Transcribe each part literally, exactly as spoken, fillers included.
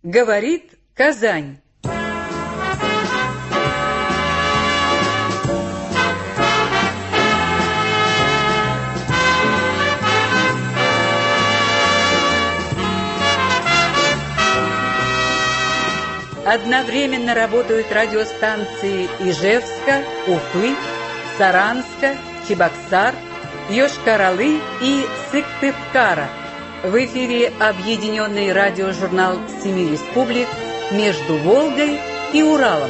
Говорит Казань. Одновременно работают радиостанции Ижевска, Уфы, Саранска, Чебоксар, Йошкар-Олы и Сыктывкара. В эфире объединенный радиожурнал Семи Республик «Между Волгой и Уралом».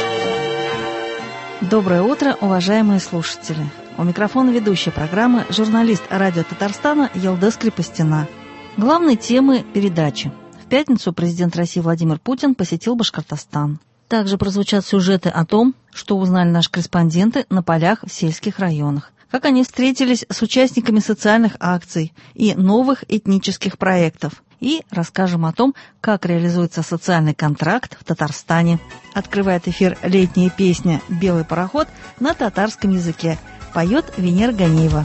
Доброе утро, уважаемые слушатели. У микрофона ведущая программы журналист радио Татарстана Елдес Крепостина. Главные темы передачи. В пятницу президент России Владимир Путин посетил Башкортостан. Также прозвучат сюжеты о том, что узнали наши корреспонденты на полях в сельских районах, как они встретились с участниками социальных акций и новых этнических проектов. И расскажем о том, как реализуется социальный контракт в Татарстане. Открывает эфир летняя песня «Белый пароход» на татарском языке. Поет Венера Ганиева.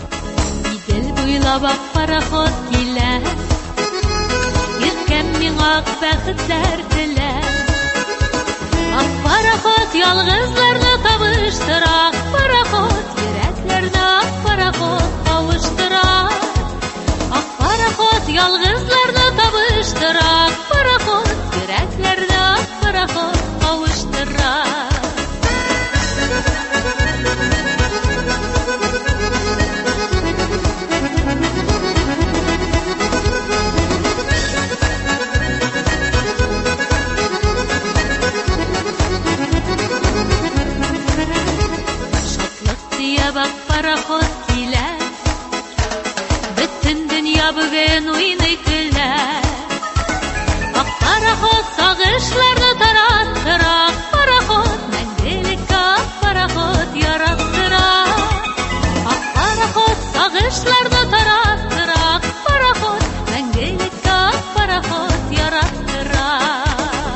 Yalğızlarını tabıştırak paraxod, yüreklerine paraxod kavuşturak. Şatlık diye bak paraxod ile bütün dünya bugün uyunuyor güller. Bak paraxod sağışlarını tarattırak paraxod mendelik ak paraxod yarattırak. Bak paraxod sağışlarını tarattırak paraxod mendelik ak paraxod yarattırak.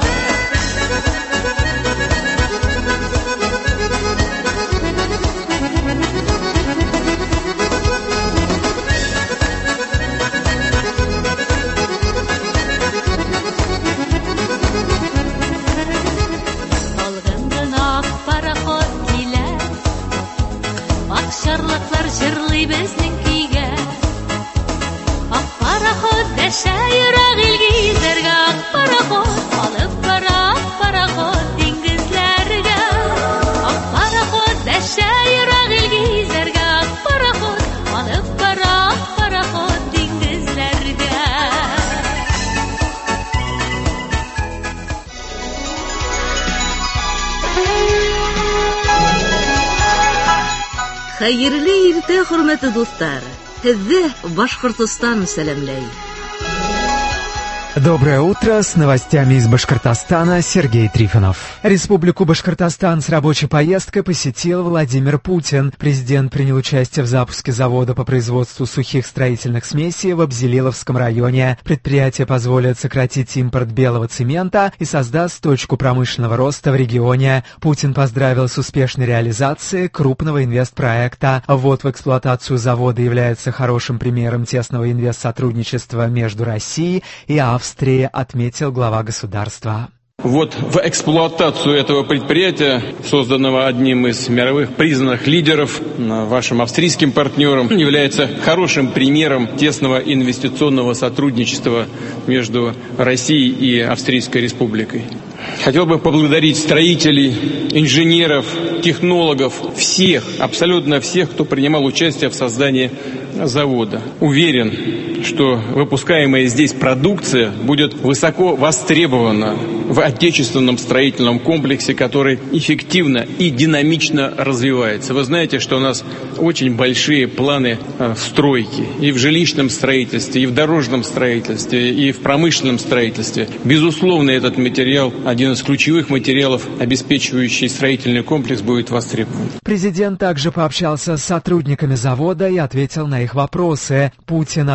Bizning kuyga ak paraxod dasha yuraq ilgizlarga ak paraxod olib borar paraxod dengizlarga ak paraxod dasha yuraq ilgizlarga ak paraxod olib borar paraxod dengizlarga. Хәерле иртә, хөрмәтле дуслар. Һезне Башкортостан сәламләй. Доброе утро, с новостями из Башкортостана Сергей Трифонов. Республику Башкортостан с рабочей поездкой посетил Владимир Путин. Президент принял участие в запуске завода по производству сухих строительных смесей в Абзелиловском районе. Предприятие позволит сократить импорт белого цемента и создаст точку промышленного роста в регионе. Путин поздравил с успешной реализацией крупного инвестпроекта. Ввод в эксплуатацию завода является хорошим примером тесного инвестсотрудничества между Россией и Австрией, отметил глава государства. Вот в эксплуатацию этого предприятия, созданного одним из мировых признанных лидеров, вашим австрийским партнером, является хорошим примером тесного инвестиционного сотрудничества между Россией и Австрийской Республикой. Хотел бы поблагодарить строителей, инженеров, технологов, всех, абсолютно всех, кто принимал участие в создании завода. Уверен, что выпускаемая здесь продукция будет высоко востребована в отечественном строительном комплексе, который эффективно и динамично развивается. Вы знаете, что у нас очень большие планы в стройке, и в жилищном строительстве, и в дорожном строительстве, и в промышленном строительстве. Безусловно, этот материал, один из ключевых материалов, обеспечивающий строительный комплекс, будет востребован. Президент также пообщался с сотрудниками завода и ответил на их вопросы. Путин отметил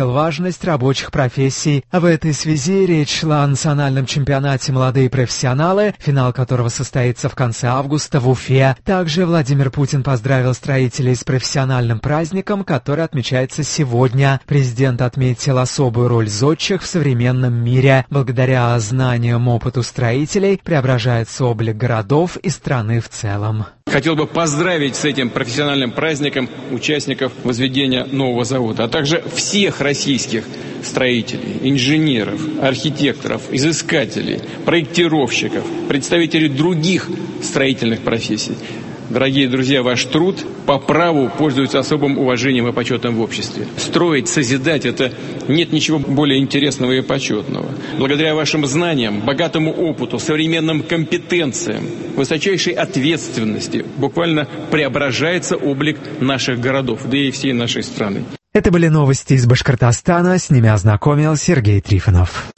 отметил важность рабочих профессий. В этой связи речь шла о национальном чемпионате «Молодые профессионалы», финал которого состоится в конце августа в Уфе. Также Владимир Путин поздравил строителей с профессиональным праздником, который отмечается сегодня. Президент отметил особую роль зодчих в современном мире. Благодаря знаниям, опыту строителей преображается облик городов и страны в целом. Хотел бы поздравить с этим профессиональным праздником участников возведения нового завода, а также всех российских строителей, инженеров, архитекторов, изыскателей, проектировщиков, представителей других строительных профессий. Дорогие друзья, ваш труд по праву пользуется особым уважением и почетом в обществе. Строить, созидать – это нет ничего более интересного и почетного. Благодаря вашим знаниям, богатому опыту, современным компетенциям, высочайшей ответственности буквально преображается облик наших городов, да и всей нашей страны. Это были новости из Башкортостана. С ними ознакомил Сергей Трифонов.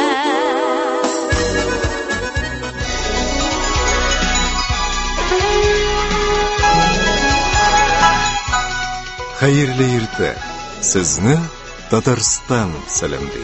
Хәерле иртә. Сезне Татарстан сәламлый.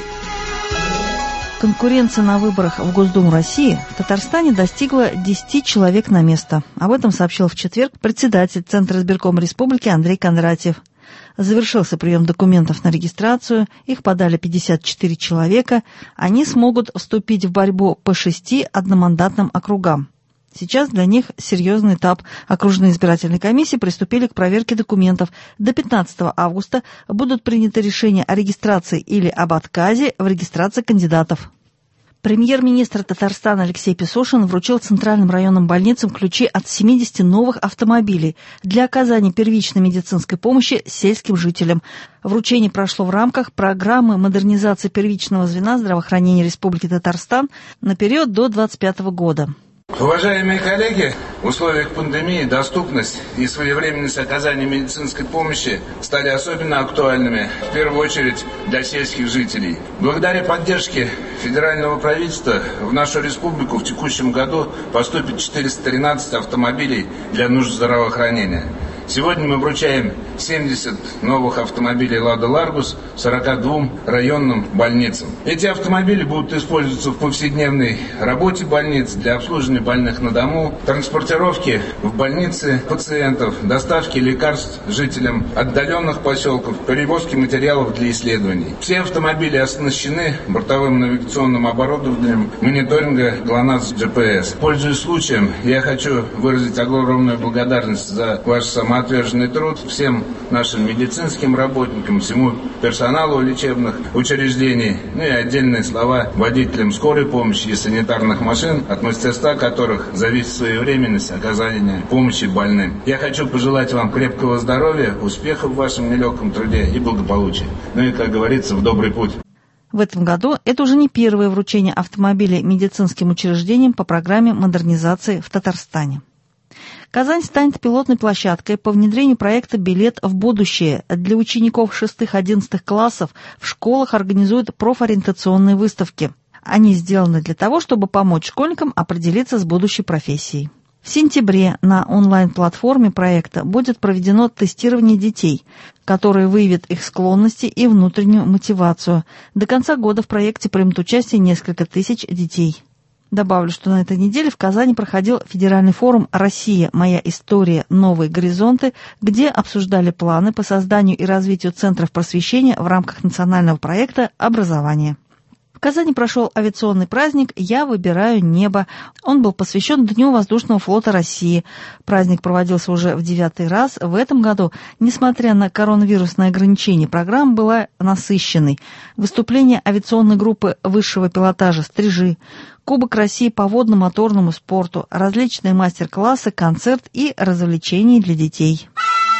Конкуренция на выборах в Госдуму России в Татарстане достигла десяти человек на место. Об этом сообщил в четверг председатель Центра избиркома республики Андрей Кондратьев. Завершился прием документов на регистрацию, их подали пятьдесят четыре человека. Они смогут вступить в борьбу по шести одномандатным округам. Сейчас для них серьезный этап. Окружные избирательные комиссии приступили к проверке документов. До пятнадцатого августа будут приняты решения о регистрации или об отказе в регистрации кандидатов. Премьер-министр Татарстана Алексей Песошин вручил центральным районным больницам ключи от семидесяти новых автомобилей для оказания первичной медицинской помощи сельским жителям. Вручение прошло в рамках программы модернизации первичного звена здравоохранения Республики Татарстан на период до двадцать пятого года. Уважаемые коллеги, в условиях пандемии доступность и своевременность оказания медицинской помощи стали особенно актуальными, в первую очередь для сельских жителей. Благодаря поддержке федерального правительства в нашу республику в текущем году поступит четыреста тринадцать автомобилей для нужд здравоохранения. Сегодня мы вручаем семьдесят новых автомобилей «Лада Ларгус» сорока двум районным больницам. Эти автомобили будут использоваться в повседневной работе больниц для обслуживания больных на дому, транспортировки в больницы пациентов, доставки лекарств жителям отдаленных поселков, перевозки материалов для исследований. Все автомобили оснащены бортовым навигационным оборудованием мониторинга ГЛОНАСС джи пи эс. Пользуясь случаем, я хочу выразить огромную благодарность за ваш самоотверженный отверженный труд всем нашим медицинским работникам, всему персоналу лечебных учреждений, ну и отдельные слова водителям скорой помощи и санитарных машин, от мастерства которых зависит своевременность оказания помощи больным. Я хочу пожелать вам крепкого здоровья, успехов в вашем нелегком труде и благополучия. Ну и, как говорится, в добрый путь. В этом году это уже не первое вручение автомобилей медицинским учреждениям по программе модернизации в Татарстане. Казань станет пилотной площадкой по внедрению проекта «Билет в будущее». Для учеников шестых-одиннадцатых классов в школах организуют профориентационные выставки. Они сделаны для того, чтобы помочь школьникам определиться с будущей профессией. В сентябре на онлайн-платформе проекта будет проведено тестирование детей, которое выявит их склонности и внутреннюю мотивацию. До конца года в проекте примут участие несколько тысяч детей. Добавлю, что на этой неделе в Казани проходил федеральный форум «Россия. Моя история. Новые горизонты», где обсуждали планы по созданию и развитию центров просвещения в рамках национального проекта «Образование». В Казани прошел авиационный праздник «Я выбираю небо». Он был посвящен Дню воздушного флота России. Праздник проводился уже в девятый раз. В этом году, несмотря на коронавирусные ограничения, программа была насыщенной. Выступления авиационной группы высшего пилотажа «Стрижи», Кубок России по водно-моторному спорту, различные мастер-классы, концерт и развлечения для детей.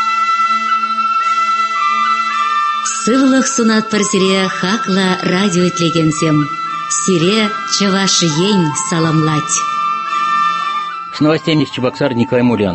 Сывлых сунат парсире хакла радио тлегенсем. Сире чаваш ень саламлать. С новостями из Чебоксар Николай Мулянов.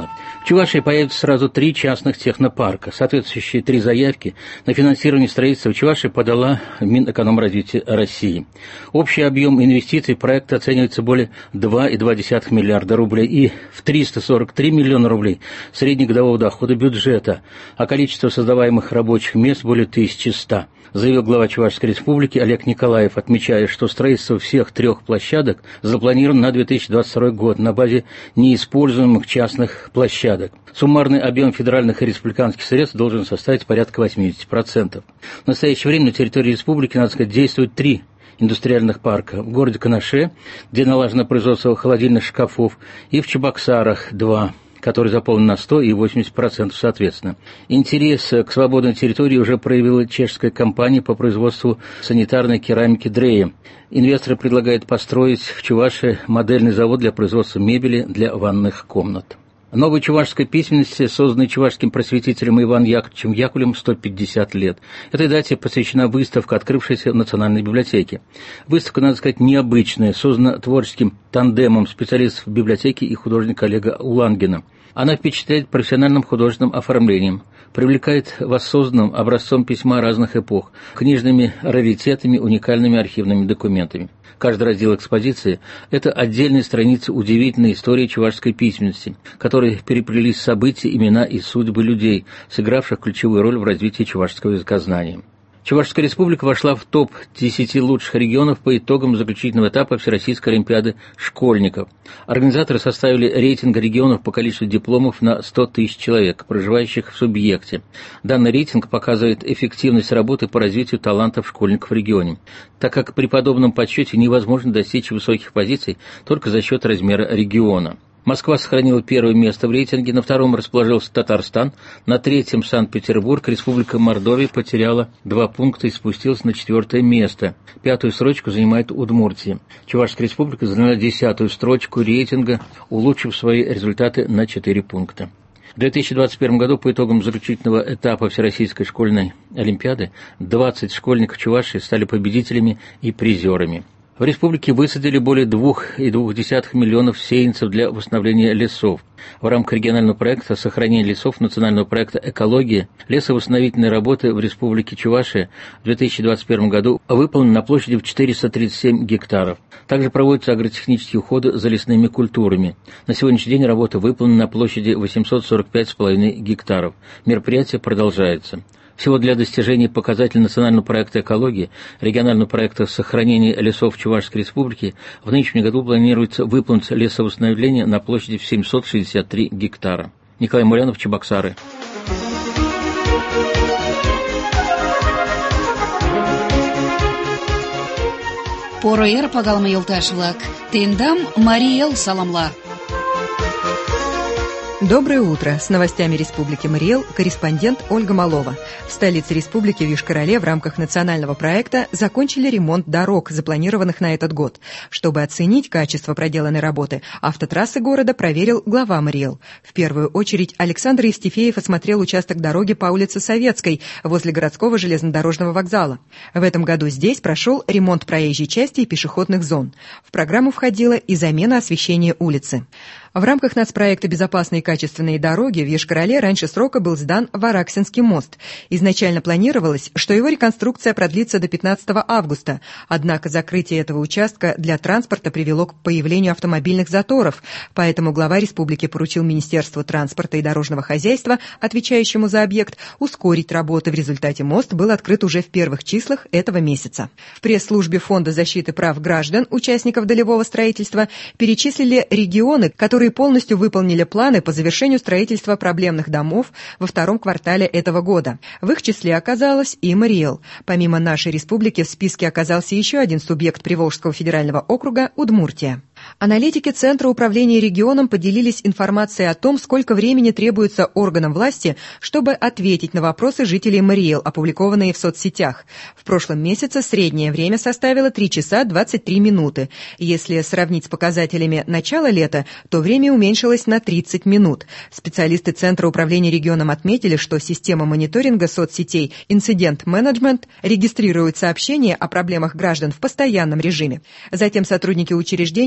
В Чувашии появятся сразу три частных технопарка. Соответствующие три заявки на финансирование строительства в Чувашии подала Минэкономразвития России. Общий объем инвестиций проекта оценивается более два и два десятых миллиарда рублей и в триста сорок три миллиона рублей среднегодового дохода бюджета, а количество создаваемых рабочих мест более тысячи ста, заявил глава Чувашской республики Олег Николаев, отмечая, что строительство всех трех площадок запланировано на две тысячи двадцать второй год на базе неиспользуемых частных площадок. Суммарный объем федеральных и республиканских средств должен составить порядка восемьдесят процентов. В настоящее время на территории республики, надо сказать, действует три индустриальных парка. В городе Канаше, где налажено производство холодильных шкафов, и в Чебоксарах два, который заполнен на сто и восемьдесят процентов соответственно. Интерес к свободной территории уже проявила чешская компания по производству санитарной керамики Дрея. Инвесторы предлагают построить в Чувашии модельный завод для производства мебели для ванных комнат. Новой чувашской письменности, созданной чувашским просветителем Иваном Яковлевичем Якулем, сто пятьдесят лет. Этой дате посвящена выставка, открывшаяся в Национальной библиотеке. Выставка, надо сказать, необычная, создана творческим тандемом специалистов библиотеки и художника Олега Улангина. Она впечатляет профессиональным художественным оформлением, привлекает воссозданным образцом письма разных эпох, книжными раритетами, уникальными архивными документами. Каждый раздел экспозиции – это отдельные страницы удивительной истории чувашской письменности, в которой переплелись события, имена и судьбы людей, сыгравших ключевую роль в развитии чувашского языкознания. Чувашская республика вошла в топ десяти лучших регионов по итогам заключительного этапа Всероссийской олимпиады школьников. Организаторы составили рейтинг регионов по количеству дипломов на сто тысяч человек, проживающих в субъекте. Данный рейтинг показывает эффективность работы по развитию талантов школьников в регионе, так как при подобном подсчете невозможно достичь высоких позиций только за счет размера региона. Москва сохранила первое место в рейтинге, на втором расположился Татарстан, на третьем Санкт-Петербург, Республика Мордовия потеряла два пункта и спустилась на четвертое место. Пятую строчку занимает Удмуртия. Чувашская республика заняла десятую строчку рейтинга, улучшив свои результаты на четыре пункта. В две тысячи двадцать первом году по итогам заключительного этапа Всероссийской школьной олимпиады двадцать школьников Чувашии стали победителями и призерами. В республике высадили более двух и двух десятых миллионов сеянцев для восстановления лесов. В рамках регионального проекта сохранения лесов национального проекта «Экология» лесовосстановительные работы в республике Чувашия в две тысячи двадцать первом году выполнены на площади в четыреста тридцать семь гектаров. Также проводятся агротехнические уходы за лесными культурами. На сегодняшний день работа выполнена на площади восемьсот сорок пять с половиной гектаров. Мероприятие продолжается. Всего для достижения показателей национального проекта «Экология», регионального проекта сохранения лесов Чувашской республики в нынешнем году планируется выполнить лесовосстановление на площади в семьсот шестьдесят три гектара. Николай Мулянов, Чебоксары. Поро-ер пагалма юлташ-влак, тендам Мариэл саламла. Доброе утро! С новостями Республики Мариэл корреспондент Ольга Малова. В столице республики в Йошкар-Оле в рамках национального проекта закончили ремонт дорог, запланированных на этот год. Чтобы оценить качество проделанной работы, автотрассы города проверил глава Мариэл. В первую очередь Александр Евстифеев осмотрел участок дороги по улице Советской возле городского железнодорожного вокзала. В этом году здесь прошел ремонт проезжей части и пешеходных зон. В программу входила и замена освещения улицы. В рамках нацпроекта «Безопасные и качественные дороги» в Йошкар-Оле раньше срока был сдан Вараксинский мост. Изначально планировалось, что его реконструкция продлится до пятнадцатого августа, однако закрытие этого участка для транспорта привело к появлению автомобильных заторов, поэтому глава республики поручил Министерству транспорта и дорожного хозяйства, отвечающему за объект, ускорить работы. В результате мост был открыт уже в первых числах этого месяца. В пресс-службе Фонда защиты прав граждан, участников долевого строительства, перечислили регионы, которые полностью выполнили планы по завершению строительства проблемных домов во втором квартале этого года. В их числе оказалась и Мариэл. Помимо нашей республики в списке оказался еще один субъект Приволжского федерального округа – Удмуртия. Аналитики Центра управления регионом поделились информацией о том, сколько времени требуется органам власти, чтобы ответить на вопросы жителей Мариэл, опубликованные в соцсетях. В прошлом месяце среднее время составило три часа двадцать три минуты. Если сравнить с показателями начала лета, то время уменьшилось на тридцать минут. Специалисты Центра управления регионом отметили, что система мониторинга соцсетей «Инцидент Менеджмент» регистрирует сообщения о проблемах граждан в постоянном режиме. Затем сотрудники учреждения обрабатывают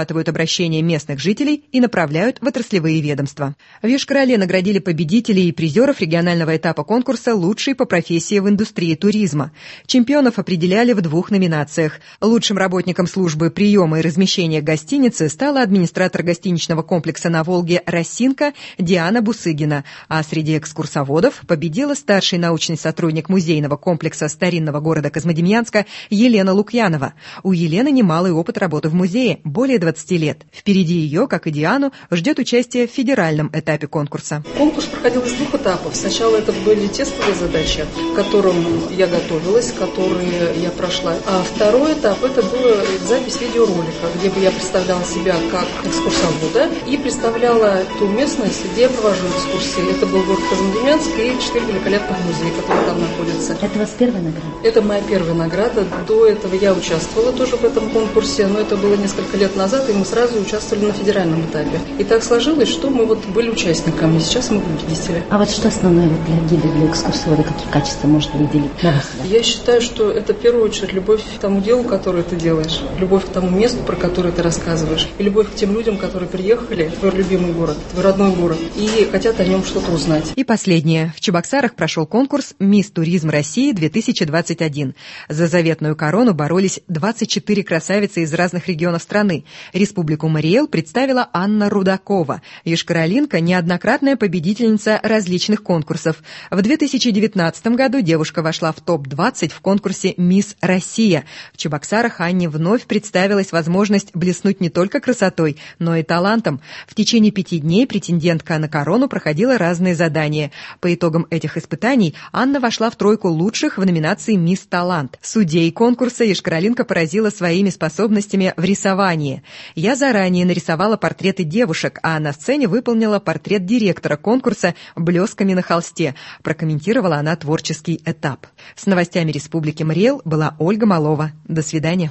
перерабатывают обращения местных жителей и направляют в отраслевые ведомства. В Йошкар-Оле наградили победителей и призеров регионального этапа конкурса «Лучший по профессии в индустрии туризма». Чемпионов определяли в двух номинациях. Лучшим работником службы приема и размещения гостиницы стала администратор гостиничного комплекса на Волге «Росинка» Диана Бусыгина, а среди экскурсоводов победила старший научный сотрудник музейного комплекса старинного города Козьмодемьянска Елена Лукьянова. У Елены немалый опыт работы в музее, более двадцати лет. Впереди ее, как и Диану, ждет участие в федеральном этапе конкурса. Конкурс проходил из двух этапов. Сначала это были тестовые задачи, к которым я готовилась, которые я прошла. А второй этап – это была запись видеоролика, где бы я представляла себя как экскурсовода и представляла ту местность, где я провожу экскурсии. Это был город Козьмодемьянск и четыре великолепных музея, которые там находятся. Это у вас первая награда? Это моя первая награда. До этого я участвовала тоже в этом конкурсе, но это было несколько лет назад, и мы сразу участвовали на федеральном этапе. И так сложилось, что мы вот были участниками, сейчас мы победители. А вот что основное для гида, для экскурсовода, какие качества может выделить? Я считаю, что это в первую очередь любовь к тому делу, которое ты делаешь, любовь к тому месту, про которое ты рассказываешь, и любовь к тем людям, которые приехали в твой любимый город, в твой родной город, и хотят о нем что-то узнать. И последнее. В Чебоксарах прошел конкурс «Мисс Туризм России-две тысячи двадцать один». За заветную корону боролись двадцать четыре красавицы из разных регионов страны. Республику Мариэл представила Анна Рудакова. Йошкар-Олинка – неоднократная победительница различных конкурсов. В две тысячи девятнадцатом году девушка вошла в топ двадцать в конкурсе «Мисс Россия». В Чебоксарах Анне вновь представилась возможность блеснуть не только красотой, но и талантом. В течение пяти дней претендентка на корону проходила разные задания. По итогам этих испытаний Анна вошла в тройку лучших в номинации «Мисс Талант». Судей конкурса Йошкар-Олинка поразила своими способностями в рисовании. Я заранее нарисовала портреты девушек, а на сцене выполнила портрет директора конкурса блесками на холсте. Прокомментировала она творческий этап. С новостями Республики Мариэл была Ольга Малова. До свидания.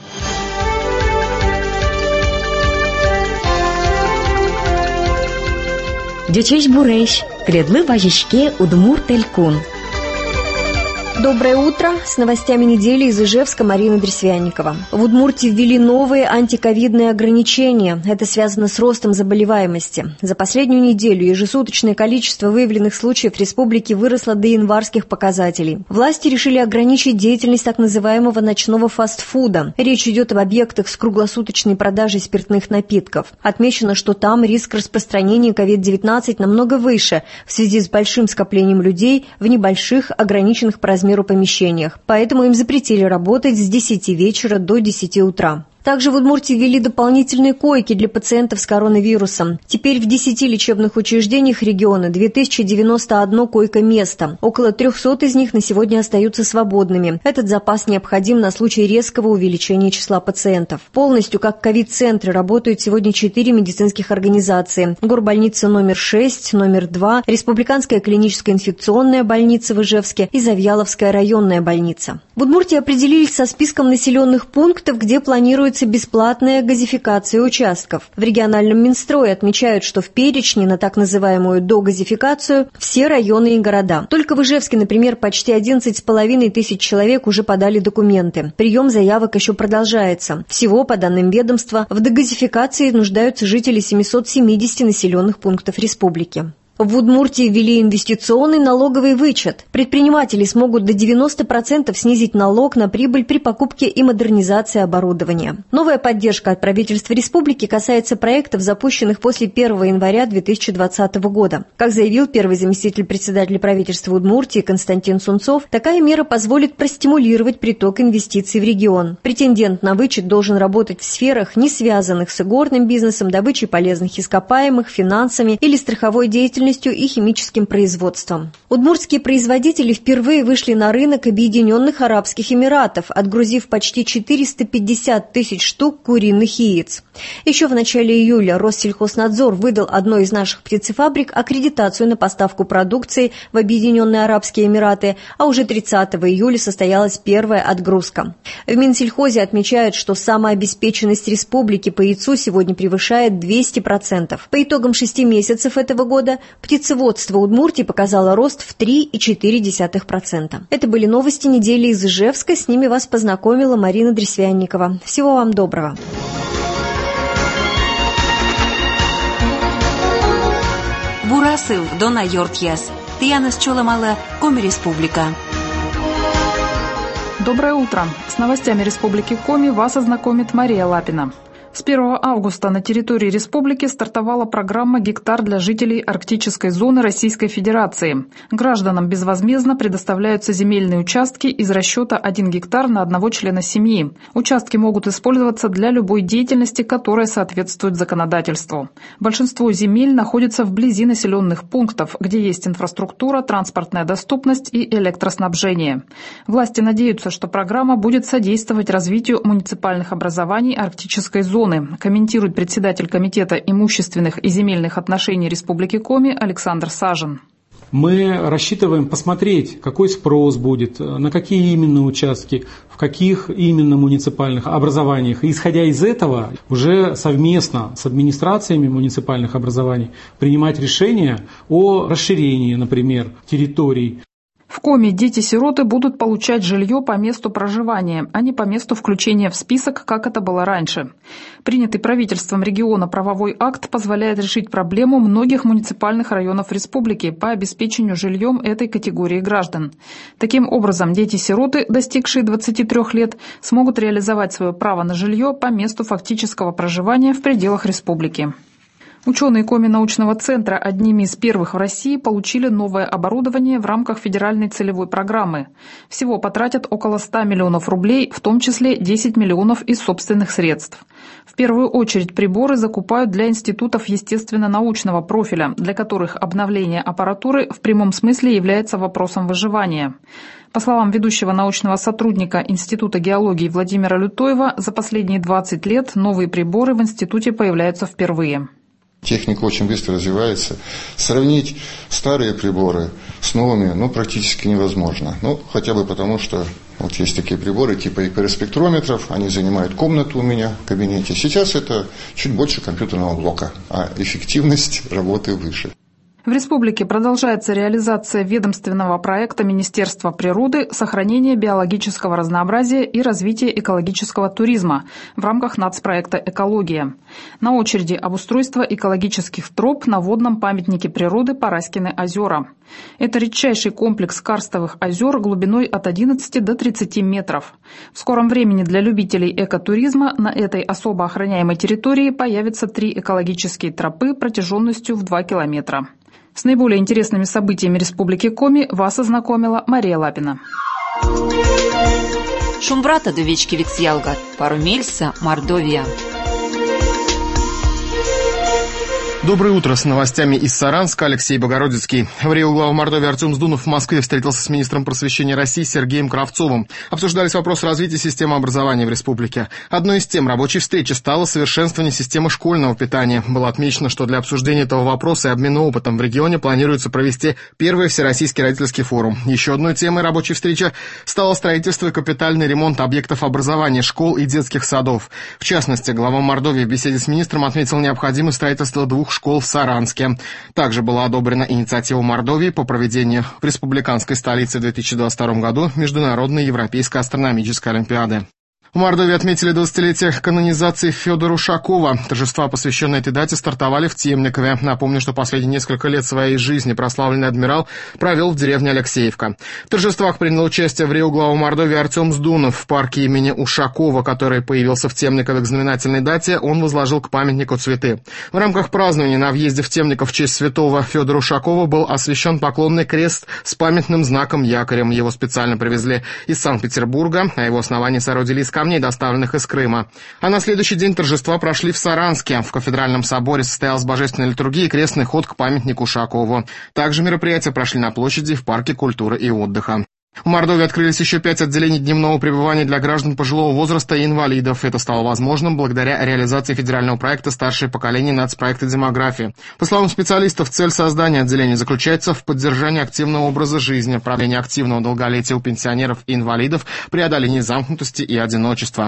Дючеш буреш, кредлы важишке удмур телькун. Доброе утро. С новостями недели из Ижевска Марина Дресвянникова. В Удмуртии ввели новые антиковидные ограничения. Это связано с ростом заболеваемости. За последнюю неделю ежесуточное количество выявленных случаев в республике выросло до январских показателей. Власти решили ограничить деятельность так называемого ночного фастфуда. Речь идет об объектах с круглосуточной продажей спиртных напитков. Отмечено, что там риск распространения ковид девятнадцать намного выше в связи с большим скоплением людей в небольших, ограниченных по размеру помещениях, поэтому им запретили работать с десяти вечера до десяти утра. Также в Удмуртии ввели дополнительные койки для пациентов с коронавирусом. Теперь в десяти лечебных учреждениях региона две тысячи девяносто одно койко-место. Около трехсот из них на сегодня остаются свободными. Этот запас необходим на случай резкого увеличения числа пациентов. Полностью, как ковид-центры, работают сегодня четыре медицинских организации. Горбольница номер шесть, номер два, Республиканская клиническая инфекционная больница в Ижевске и Завьяловская районная больница. В Удмуртии определились со списком населенных пунктов, где планируется бесплатная газификация участков. В региональном Минстрое отмечают, что в перечне на так называемую догазификацию все районы и города. Только в Ижевске, например, почти одиннадцать с половиной тысяч человек уже подали документы. Прием заявок еще продолжается. Всего, по данным ведомства, в догазификации нуждаются жители семисот семидесяти населенных пунктов республики. В Удмуртии ввели инвестиционный налоговый вычет. Предприниматели смогут до девяноста процентов снизить налог на прибыль при покупке и модернизации оборудования. Новая поддержка от правительства республики касается проектов, запущенных после первого января две тысячи двадцатого года. Как заявил первый заместитель председателя правительства Удмуртии Константин Сунцов, такая мера позволит простимулировать приток инвестиций в регион. Претендент на вычет должен работать в сферах, не связанных с игорным бизнесом, добычей полезных ископаемых, финансами или страховой деятельностью и химическим производством. Удмуртские производители впервые вышли на рынок Объединенных Арабских Эмиратов, отгрузив почти четыреста пятьдесят тысяч штук куриных яиц. Еще в начале июля Россельхознадзор выдал одной из наших птицефабрик аккредитацию на поставку продукции в Объединенные Арабские Эмираты, а уже тридцатого июля состоялась первая отгрузка. В Минсельхозе отмечают, что самообеспеченность республики по яйцу сегодня превышает двести процентов. По итогам шести месяцев этого года птицеводство Удмуртии показало рост в три целых четыре десятых процента. Это были новости недели из Ижевска. С ними вас познакомила Марина Дресвянникова. Всего вам доброго. Бурасыл Дона Йортьяс. Тианас Чоламала, Коми Республика. Доброе утро. С новостями Республики Коми вас ознакомит Мария Лапина. С первого августа на территории республики стартовала программа «Гектар для жителей арктической зоны Российской Федерации». Гражданам безвозмездно предоставляются земельные участки из расчета один гектар на одного члена семьи. Участки могут использоваться для любой деятельности, которая соответствует законодательству. Большинство земель находится вблизи населенных пунктов, где есть инфраструктура, транспортная доступность и электроснабжение. Власти надеются, что программа будет содействовать развитию муниципальных образований арктической зоны. Комментирует председатель Комитета имущественных и земельных отношений Республики Коми Александр Сажин. Мы рассчитываем посмотреть, какой спрос будет, на какие именно участки, в каких именно муниципальных образованиях. И исходя из этого, уже совместно с администрациями муниципальных образований принимать решения о расширении, например, территорий. В Коми дети-сироты будут получать жилье по месту проживания, а не по месту включения в список, как это было раньше. Принятый правительством региона правовой акт позволяет решить проблему многих муниципальных районов республики по обеспечению жильем этой категории граждан. Таким образом, дети-сироты, достигшие двадцати трёх лет, смогут реализовать свое право на жилье по месту фактического проживания в пределах республики. Ученые Коми научного центра одними из первых в России получили новое оборудование в рамках федеральной целевой программы. Всего потратят около ста миллионов рублей, в том числе десять миллионов из собственных средств. В первую очередь приборы закупают для институтов естественно-научного профиля, для которых обновление аппаратуры в прямом смысле является вопросом выживания. По словам ведущего научного сотрудника Института геологии Владимира Лютоева, за последние двадцать лет новые приборы в институте появляются впервые. Техника очень быстро развивается. Сравнить старые приборы с новыми ну, практически невозможно. Ну, хотя бы потому, что вот есть такие приборы типа икороспектрометров, они занимают комнату у меня в кабинете. Сейчас это чуть больше компьютерного блока, а эффективность работы выше. В республике продолжается реализация ведомственного проекта Министерства природы «Сохранение биологического разнообразия и развитие экологического туризма» в рамках нацпроекта «Экология». На очереди обустройство экологических троп на водном памятнике природы Параськины озера. Это редчайший комплекс карстовых озер глубиной от одиннадцати до тридцати метров. В скором времени для любителей экотуризма на этой особо охраняемой территории появятся три экологические тропы протяженностью в два километра. С наиболее интересными событиями Республики Коми вас ознакомила Мария Лапина. Шумбрата Дувечки Виксьялгат, Парумельса, Мордовия. Доброе утро. С новостями из Саранска Алексей Богородицкий. В Рио глава Мордовии Артем Сдунов в Москве встретился с министром просвещения России Сергеем Кравцовым. Обсуждались вопросы развития системы образования в республике. Одной из тем рабочей встречи стало совершенствование системы школьного питания. Было отмечено, что для обсуждения этого вопроса и обмена опытом в регионе планируется провести первый Всероссийский родительский форум. Еще одной темой рабочей встречи стало строительство и капитальный ремонт объектов образования, школ и детских садов. В частности, глава Мордовии в беседе с министром отметил необходимость строительства двух школ в Саранске. Также была одобрена инициатива Мордовии по проведению в республиканской столице в две тысячи двадцать втором году Международной европейской астрономической олимпиады. В Мордовии отметили двадцатилетие канонизации Федора Ушакова. Торжества, посвященные этой дате, стартовали в Темникове. Напомню, что последние несколько лет своей жизни прославленный адмирал провел в деревне Алексеевка. В торжествах принял участие в Рио глава Мордовии Артем Сдунов. В парке имени Ушакова, который появился в Темникове к знаменательной дате, он возложил к памятнику цветы. В рамках празднования на въезде в Темников в честь святого Федора Ушакова был освящен поклонный крест с памятным знаком якорем. Его специально привезли из Санкт-Петербурга, а его основание соорудили из камней, доставленных из Крыма. А на следующий день торжества прошли в Саранске. В кафедральном соборе состоялась божественная литургия и крестный ход к памятнику Ушакову. Также мероприятия прошли на площади в парке культуры и отдыха. В Мордовии открылись еще пять отделений дневного пребывания для граждан пожилого возраста и инвалидов. Это стало возможным благодаря реализации федерального проекта «Старшее поколение» нацпроекта демографии. По словам специалистов, цель создания отделений заключается в поддержании активного образа жизни, продлении активного долголетия у пенсионеров и инвалидов, преодолении замкнутости и одиночества.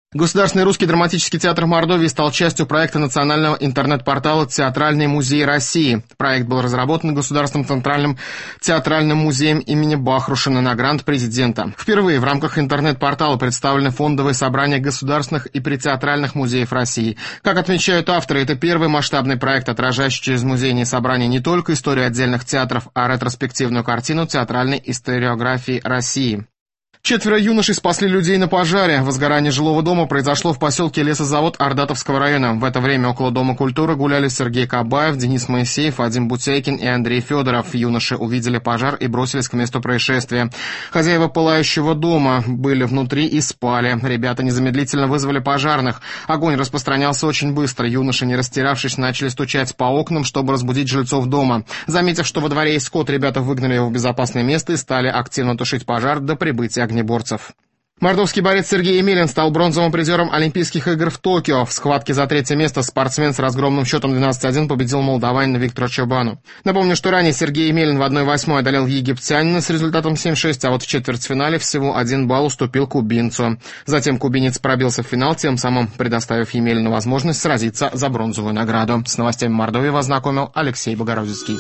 Государственный русский драматический театр Мордовии стал частью проекта национального интернет-портала «Театральный музей России». Проект был разработан Государственным центральным театральным музеем имени Бахрушина на грант президента. Впервые в рамках интернет-портала представлены фондовые собрания государственных и притеатральных музеев России. Как отмечают авторы, это первый масштабный проект, отражающий через музейные собрания не только историю отдельных театров, а ретроспективную картину театральной историографии России. Четверо юношей спасли людей на пожаре. Возгорание жилого дома произошло в поселке Лесозавод Ардатовского района. В это время около Дома культуры гуляли Сергей Кабаев, Денис Моисеев, Вадим Бутейкин и Андрей Федоров. Юноши увидели пожар и бросились к месту происшествия. Хозяева пылающего дома были внутри и спали. Ребята незамедлительно вызвали пожарных. Огонь распространялся очень быстро. Юноши, не растерявшись, начали стучать по окнам, чтобы разбудить жильцов дома. Заметив, что во дворе есть скот, ребята выгнали его в безопасное место и стали активно тушить пожар до прибытия огнеборцев. Мордовский борец Сергей Емелин стал бронзовым призером Олимпийских игр в Токио. В схватке за третье место спортсмен с разгромным счетом двенадцать один победил молдаванина Виктора Чобану. Напомню, что ранее Сергей Емелин в одна восьмая одолел египтянина с результатом семь шесть, а вот в четвертьфинале всего один балл уступил кубинцу. Затем кубинец пробился в финал, тем самым предоставив Емелину возможность сразиться за бронзовую награду. С новостями Мордовии вас знакомил Алексей Богородицкий.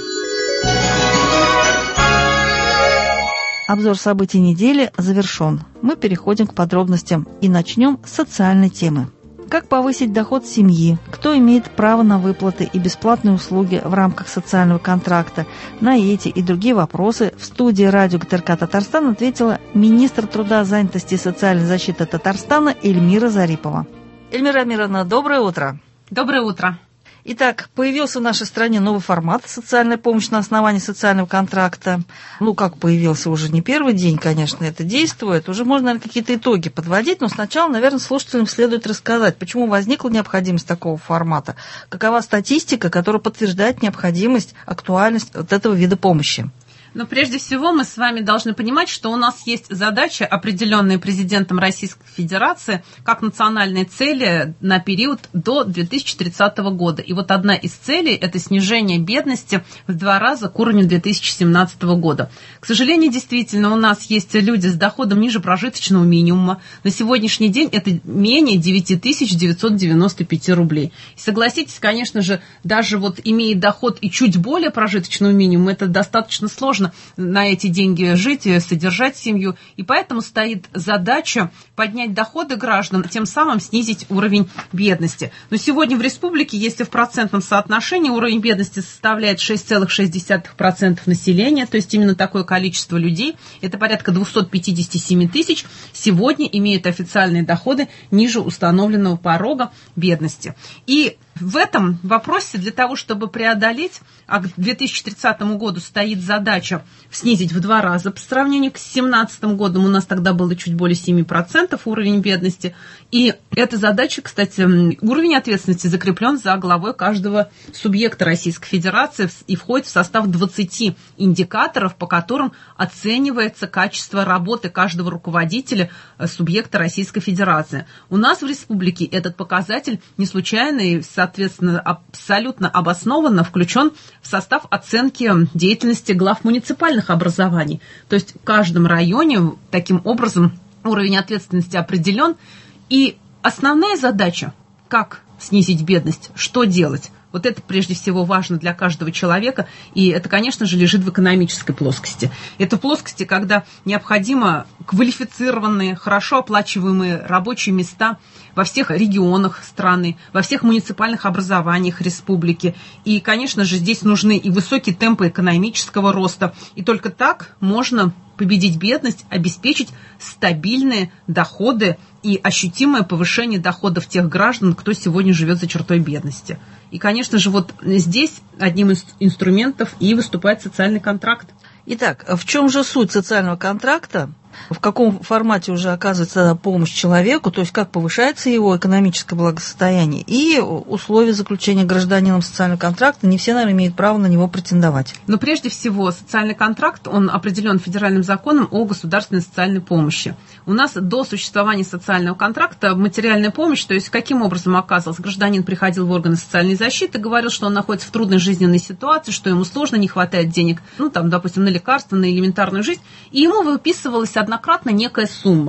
Обзор событий недели завершен. Мы переходим к подробностям и начнем с социальной темы. Как повысить доход семьи? Кто имеет право на выплаты и бесплатные услуги в рамках социального контракта? На эти и другие вопросы в студии радио ГТРК Татарстан ответила министр труда, занятости и социальной защиты Татарстана Эльмира Зарипова. Эльмира Амировна, доброе утро. Доброе утро. Итак, появился в нашей стране новый формат «Социальная помощь на основании социального контракта». Ну, как появился, уже не первый день, конечно, это действует. Уже можно, наверное, какие-то итоги подводить, но сначала, наверное, слушателям следует рассказать, почему возникла необходимость такого формата, какова статистика, которая подтверждает необходимость, актуальность вот этого вида помощи. Но прежде всего мы с вами должны понимать, что у нас есть задача, определенная президентом Российской Федерации, как национальные цели на период до две тысячи тридцатого года. И вот одна из целей – это снижение бедности в два раза к уровню две тысячи семнадцатого года. К сожалению, действительно, у нас есть люди с доходом ниже прожиточного минимума. На сегодняшний день это менее девять тысяч девятьсот девяносто пять рублей. И согласитесь, конечно же, даже вот имея доход и чуть более прожиточного минимума, это достаточно сложно на эти деньги жить, содержать семью. И поэтому стоит задача поднять доходы граждан, тем самым снизить уровень бедности. Но сегодня в республике, если в процентном соотношении, уровень бедности составляет шесть целых шесть десятых процента населения, то есть именно такое количество людей, это порядка двести пятьдесят семь тысяч, сегодня имеют официальные доходы ниже установленного порога бедности. И в этом вопросе для того, чтобы преодолеть, а к две тысячи тридцатому году стоит задача снизить в два раза по сравнению с две тысячи семнадцатым годом, у нас тогда было чуть более семь процентов уровень бедности. И эта задача, кстати, уровень ответственности закреплен за главой каждого субъекта Российской Федерации и входит в состав двадцати индикаторов, по которым оценивается качество работы каждого руководителя субъекта Российской Федерации. У нас в республике этот показатель не случайный, соответственно, абсолютно обоснованно включен в состав оценки деятельности глав муниципальных образований. То есть в каждом районе таким образом уровень ответственности определен. И основная задача, как снизить бедность, что делать, вот это прежде всего важно для каждого человека, и это, конечно же, лежит в экономической плоскости. Это в плоскости, когда необходимо квалифицированные, хорошо оплачиваемые рабочие места во всех регионах страны, во всех муниципальных образованиях республики. И, конечно же, здесь нужны и высокие темпы экономического роста. И только так можно победить бедность, обеспечить стабильные доходы и ощутимое повышение доходов тех граждан, кто сегодня живет за чертой бедности. И, конечно же, вот здесь одним из инструментов и выступает социальный контракт. Итак, в чем же суть социального контракта? В каком формате уже оказывается помощь человеку, то есть как повышается его экономическое благосостояние и условия заключения гражданином социального контракта. Не все, наверное, имеют право на него претендовать. Но прежде всего социальный контракт, он определен федеральным законом о государственной социальной помощи. У нас до существования социального контракта материальная помощь, то есть каким образом оказывалось, гражданин приходил в органы социальной защиты, говорил, что он находится в трудной жизненной ситуации, что ему сложно, не хватает денег, ну там, допустим, на лекарства, на элементарную жизнь, и ему выписывалась однократно некая сумма.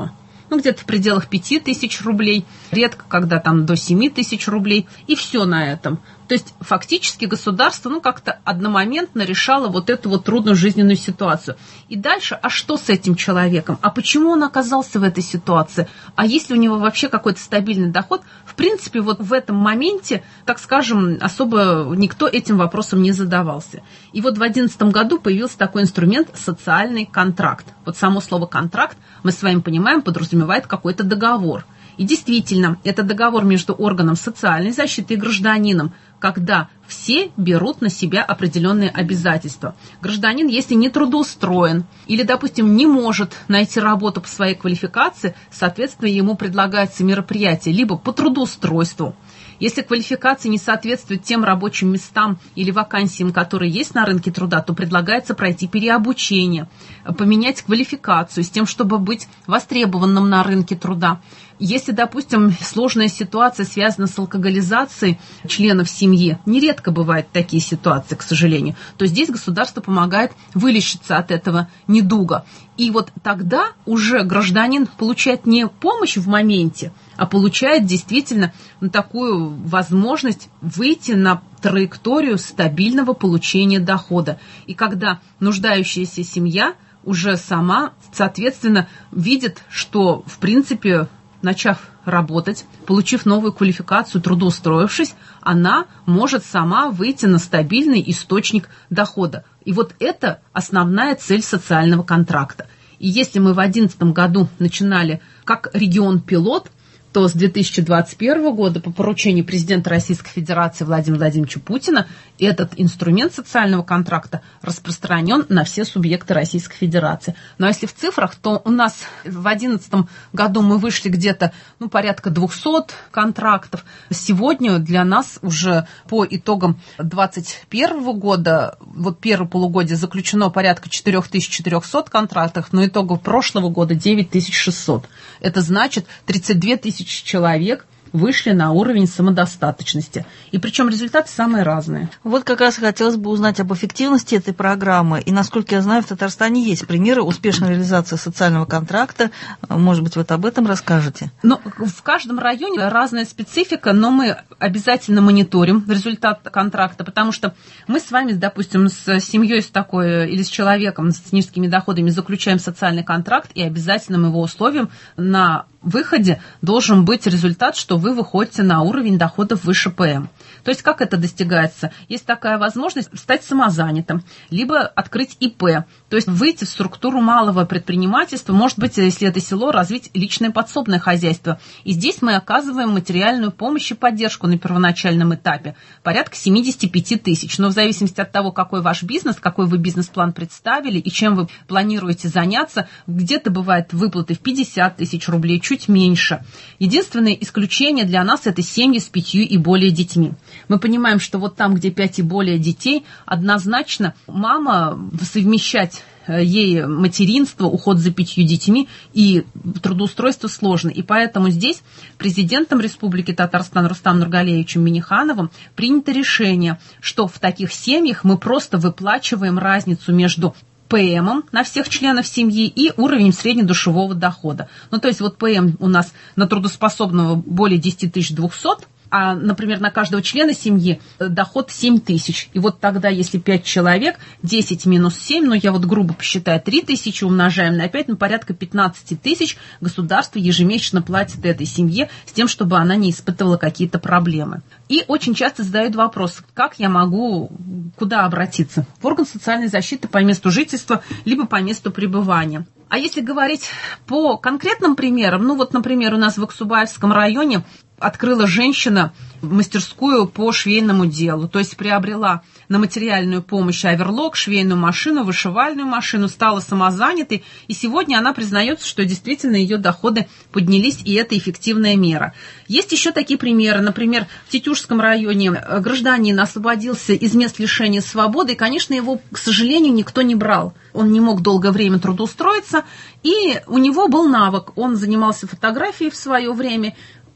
ну, где-то в пределах пяти тысяч рублей, редко когда там до семи тысяч рублей, и все на этом. То есть фактически государство ну, как-то одномоментно решало вот эту вот трудную жизненную ситуацию. И дальше, а что с этим человеком? А почему он оказался в этой ситуации? А есть ли у него вообще какой-то стабильный доход? В принципе, вот в этом моменте, так скажем, особо никто этим вопросом не задавался. И вот в две тысячи одиннадцатом году появился такой инструмент социальный контракт. Вот само слово контракт, мы с вами понимаем, подразумевает какой-то договор. И действительно, это договор между органом социальной защиты и гражданином, когда все берут на себя определенные обязательства. Гражданин, если не трудоустроен или, допустим, не может найти работу по своей квалификации, соответственно, ему предлагается мероприятие либо по трудоустройству. Если квалификация не соответствует тем рабочим местам или вакансиям, которые есть на рынке труда, то предлагается пройти переобучение, поменять квалификацию с тем, чтобы быть востребованным на рынке труда. Если, допустим, сложная ситуация связана с алкоголизацией членов семьи, нередко бывают такие ситуации, к сожалению, то здесь государство помогает вылечиться от этого недуга. И вот тогда уже гражданин получает не помощь в моменте, а получает действительно такую возможность выйти на траекторию стабильного получения дохода. И когда нуждающаяся семья уже сама, соответственно, видит, что, в принципе, начав работать, получив новую квалификацию, трудоустроившись, она может сама выйти на стабильный источник дохода. И вот это основная цель социального контракта. И если мы в две тысячи одиннадцатом году начинали как регион-пилот, то с две тысячи двадцать первого года по поручению президента Российской Федерации Владимира Владимировича Путина этот инструмент социального контракта распространен на все субъекты Российской Федерации. Но если в цифрах, то у нас в две тысячи одиннадцатом году мы вышли где-то ну, порядка двухсот контрактов. Сегодня для нас уже по итогам две тысячи двадцать первого года, вот первое полугодие заключено порядка четыре тысячи четыреста контрактов, но итогов прошлого года девять тысяч шестьсот. Это значит тридцать две тысячи человек вышли на уровень самодостаточности. И причем результаты самые разные. Вот как раз хотелось бы узнать об эффективности этой программы. И, насколько я знаю, в Татарстане есть примеры успешной реализации социального контракта. Может быть, вот об этом расскажете? Ну, в каждом районе разная специфика, но мы обязательно мониторим результат контракта, потому что мы с вами, допустим, с семьей с такой или с человеком с низкими доходами заключаем социальный контракт, и обязательным его условием на выходе должен быть результат, что вы выходите на уровень доходов выше ПМ. То есть как это достигается? Есть такая возможность стать самозанятым, либо открыть ИП, то есть выйти в структуру малого предпринимательства, может быть, если это село, развить личное подсобное хозяйство. И здесь мы оказываем материальную помощь и поддержку на первоначальном этапе, порядка семьдесят пять тысяч. Но в зависимости от того, какой ваш бизнес, какой вы бизнес-план представили и чем вы планируете заняться, где-то бывают выплаты в пятьдесят тысяч рублей, чуть меньше. Единственное исключение для нас – это семьи с пятью и более детьми. Мы понимаем, что вот там, где пять и более детей, однозначно мама совмещать ей материнство, уход за пятью детьми и трудоустройство сложно. И поэтому здесь президентом Республики Татарстан Рустамом Нургалиевичем Миннихановым принято решение, что в таких семьях мы просто выплачиваем разницу между ПМом на всех членов семьи и уровнем среднедушевого дохода. Ну, то есть вот ПМ у нас на трудоспособного более десять тысяч двести, а, например, на каждого члена семьи доход семь тысяч. И вот тогда, если пять человек, десять минус семь, ну, я вот грубо посчитаю, три тысячи умножаем на пять, ну, порядка пятнадцать тысяч государство ежемесячно платит этой семье с тем, чтобы она не испытывала какие-то проблемы. И очень часто задают вопрос, как я могу, куда обратиться? В орган социальной защиты по месту жительства, либо по месту пребывания. А если говорить по конкретным примерам, ну вот, например, у нас в Аксубаевском районе открыла женщина мастерскую по швейному делу, то есть приобрела на материальную помощь оверлок, швейную машину, вышивальную машину, стала самозанятой, и сегодня она признается, что действительно ее доходы поднялись, и это эффективная мера. Есть еще такие примеры, например, в Тетюшском районе гражданин освободился из мест лишения свободы, и, конечно, его, к сожалению, никто не брал. Он не мог долгое время трудоустроиться, и у него был навык, он занимался фотографией в свое время.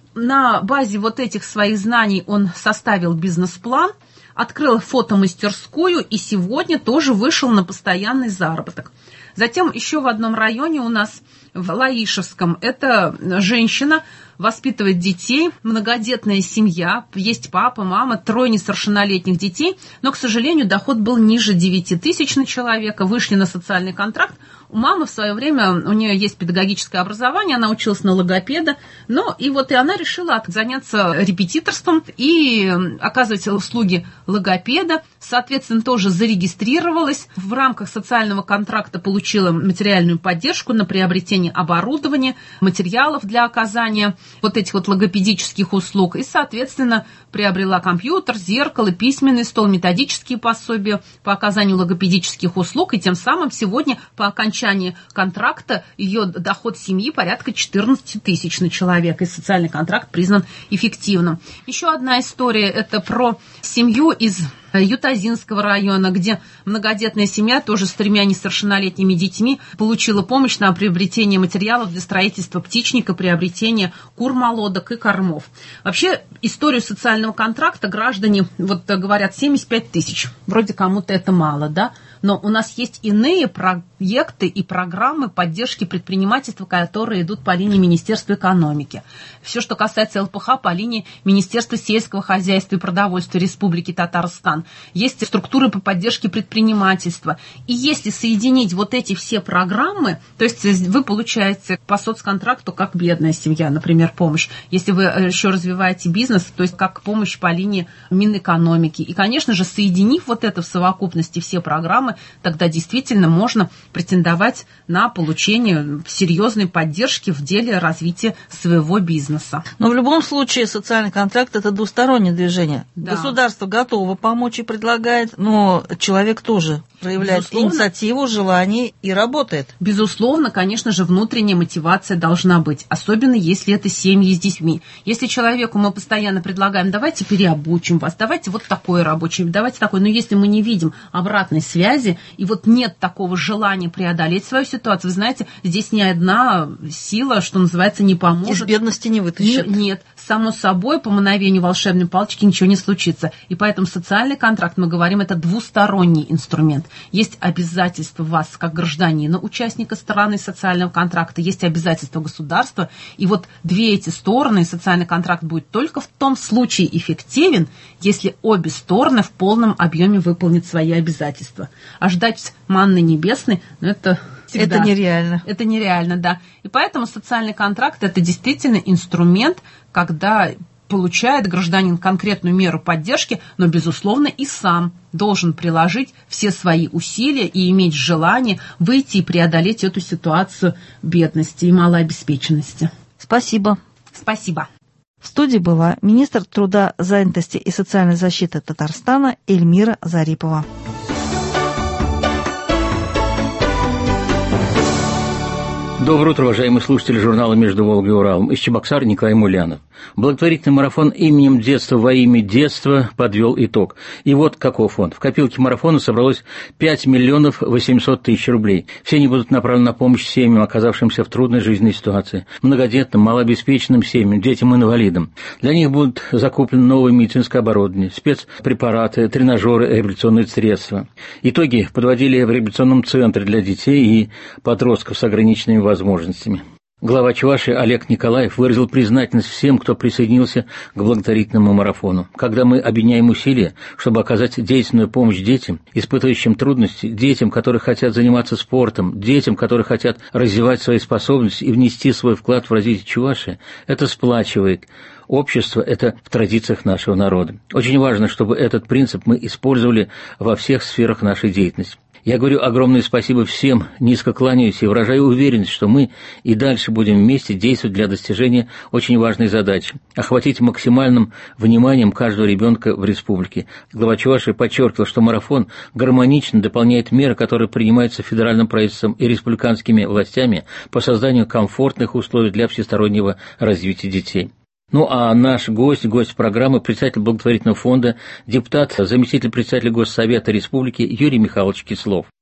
На базе вот этих своих знаний он составил бизнес-план, открыл фотомастерскую и сегодня тоже вышел на постоянный заработок. Затем еще в одном районе у нас, в Лаишевском, это женщина воспитывает детей, многодетная семья, есть папа, мама, трое несовершеннолетних детей, но, к сожалению, доход был ниже девяти тысяч на человека, вышли на социальный контракт. У мамы в свое время, у нее есть педагогическое образование, она училась на логопеда, но и вот и она решила заняться репетиторством и оказывать услуги логопеда, соответственно, тоже зарегистрировалась, в рамках социального контракта получила материальную поддержку на приобретение оборудования, материалов для оказания вот этих вот логопедических услуг и, соответственно, приобрела компьютер, зеркало, письменный стол, методические пособия по оказанию логопедических услуг, и тем самым сегодня по окончании контракта ее доход семьи порядка четырнадцать тысяч на человека, и социальный контракт признан эффективным. Еще одна история, это про семью из Ютазинского района, где многодетная семья тоже с тремя несовершеннолетними детьми получила помощь на приобретение материалов для строительства птичника, приобретение кур, молодок и кормов. Вообще историю социального контракта граждане вот говорят семьдесят пять тысяч. Вроде кому-то это мало, да? Но у нас есть иные проекты и программы поддержки предпринимательства, которые идут по линии Министерства экономики. Все, что касается эл пэ ха, по линии Министерства сельского хозяйства и продовольствия Республики Татарстан. Есть структуры по поддержке предпринимательства. И если соединить вот эти все программы, то есть вы получаете по соцконтракту как бедная семья, например, помощь. Если вы еще развиваете бизнес, то есть как помощь по линии Минэкономики. И, конечно же, соединив вот это в совокупности все программы, тогда действительно можно претендовать на получение серьезной поддержки в деле развития своего бизнеса. Но в любом случае социальный контракт – это двустороннее движение. Да. Государство готово помочь и предлагает, но человек тоже проявляет Безусловно. инициативу, желание и работает. Безусловно, конечно же, внутренняя мотивация должна быть, особенно если это семьи с детьми. Если человеку мы постоянно предлагаем, давайте переобучим вас, давайте вот такое рабочее, давайте такое, но если мы не видим обратной связи, и вот нет такого желания преодолеть свою ситуацию, вы знаете, здесь ни одна сила, что называется, не поможет. Из бедности не вытащит. Нет, нет, само собой, по мановению волшебной палочки ничего не случится. И поэтому социальный контракт, мы говорим, это двусторонний инструмент. Есть обязательства вас, как гражданина, участника стороны социального контракта, есть обязательства государства. И вот две эти стороны, социальный контракт будет только в том случае эффективен, если обе стороны в полном объеме выполнят свои обязательства. А ждать манны небесной, ну это... Всегда. Это нереально. Это нереально, да. И поэтому социальный контракт – это действительно инструмент, когда получает гражданин конкретную меру поддержки, но, безусловно, и сам должен приложить все свои усилия и иметь желание выйти и преодолеть эту ситуацию бедности и малообеспеченности. Спасибо. Спасибо. В студии была министр труда, занятости и социальной защиты Татарстана Эльмира Зарипова. Доброе утро, уважаемые слушатели журнала «Между Волгой и Уралом». Из Чебоксар Николай Мулянов. Благотворительный марафон «Именем детства во имя детства» подвел итог. И вот каков он. В копилке марафона собралось пять миллионов восемьсот тысяч рублей. Все они будут направлены на помощь семьям, оказавшимся в трудной жизненной ситуации. Многодетным, малообеспеченным семьям, детям-инвалидам. Для них будут закуплены новое медицинское оборудование, спецпрепараты, тренажеры, реабилитационные средства. Итоги подводили в реабилитационном центре для детей и подростков с ограниченными возможностями. возможностями. Глава Чувашии Олег Николаев выразил признательность всем, кто присоединился к благотворительному марафону. Когда мы объединяем усилия, чтобы оказать действенную помощь детям, испытывающим трудности, детям, которые хотят заниматься спортом, детям, которые хотят развивать свои способности и внести свой вклад в развитие Чувашии, это сплачивает. Общество – это в традициях нашего народа. Очень важно, чтобы этот принцип мы использовали во всех сферах нашей деятельности. Я говорю огромное спасибо всем, низко кланяюсь и выражаю уверенность, что мы и дальше будем вместе действовать для достижения очень важной задачи – охватить максимальным вниманием каждого ребенка в республике. Глава Чувашии подчеркивал, что марафон гармонично дополняет меры, которые принимаются федеральным правительством и республиканскими властями по созданию комфортных условий для всестороннего развития детей. Ну а наш гость, гость программы, председатель благотворительного фонда, депутат, заместитель председателя Госсовета Республики Юрий Михайлович Кислов.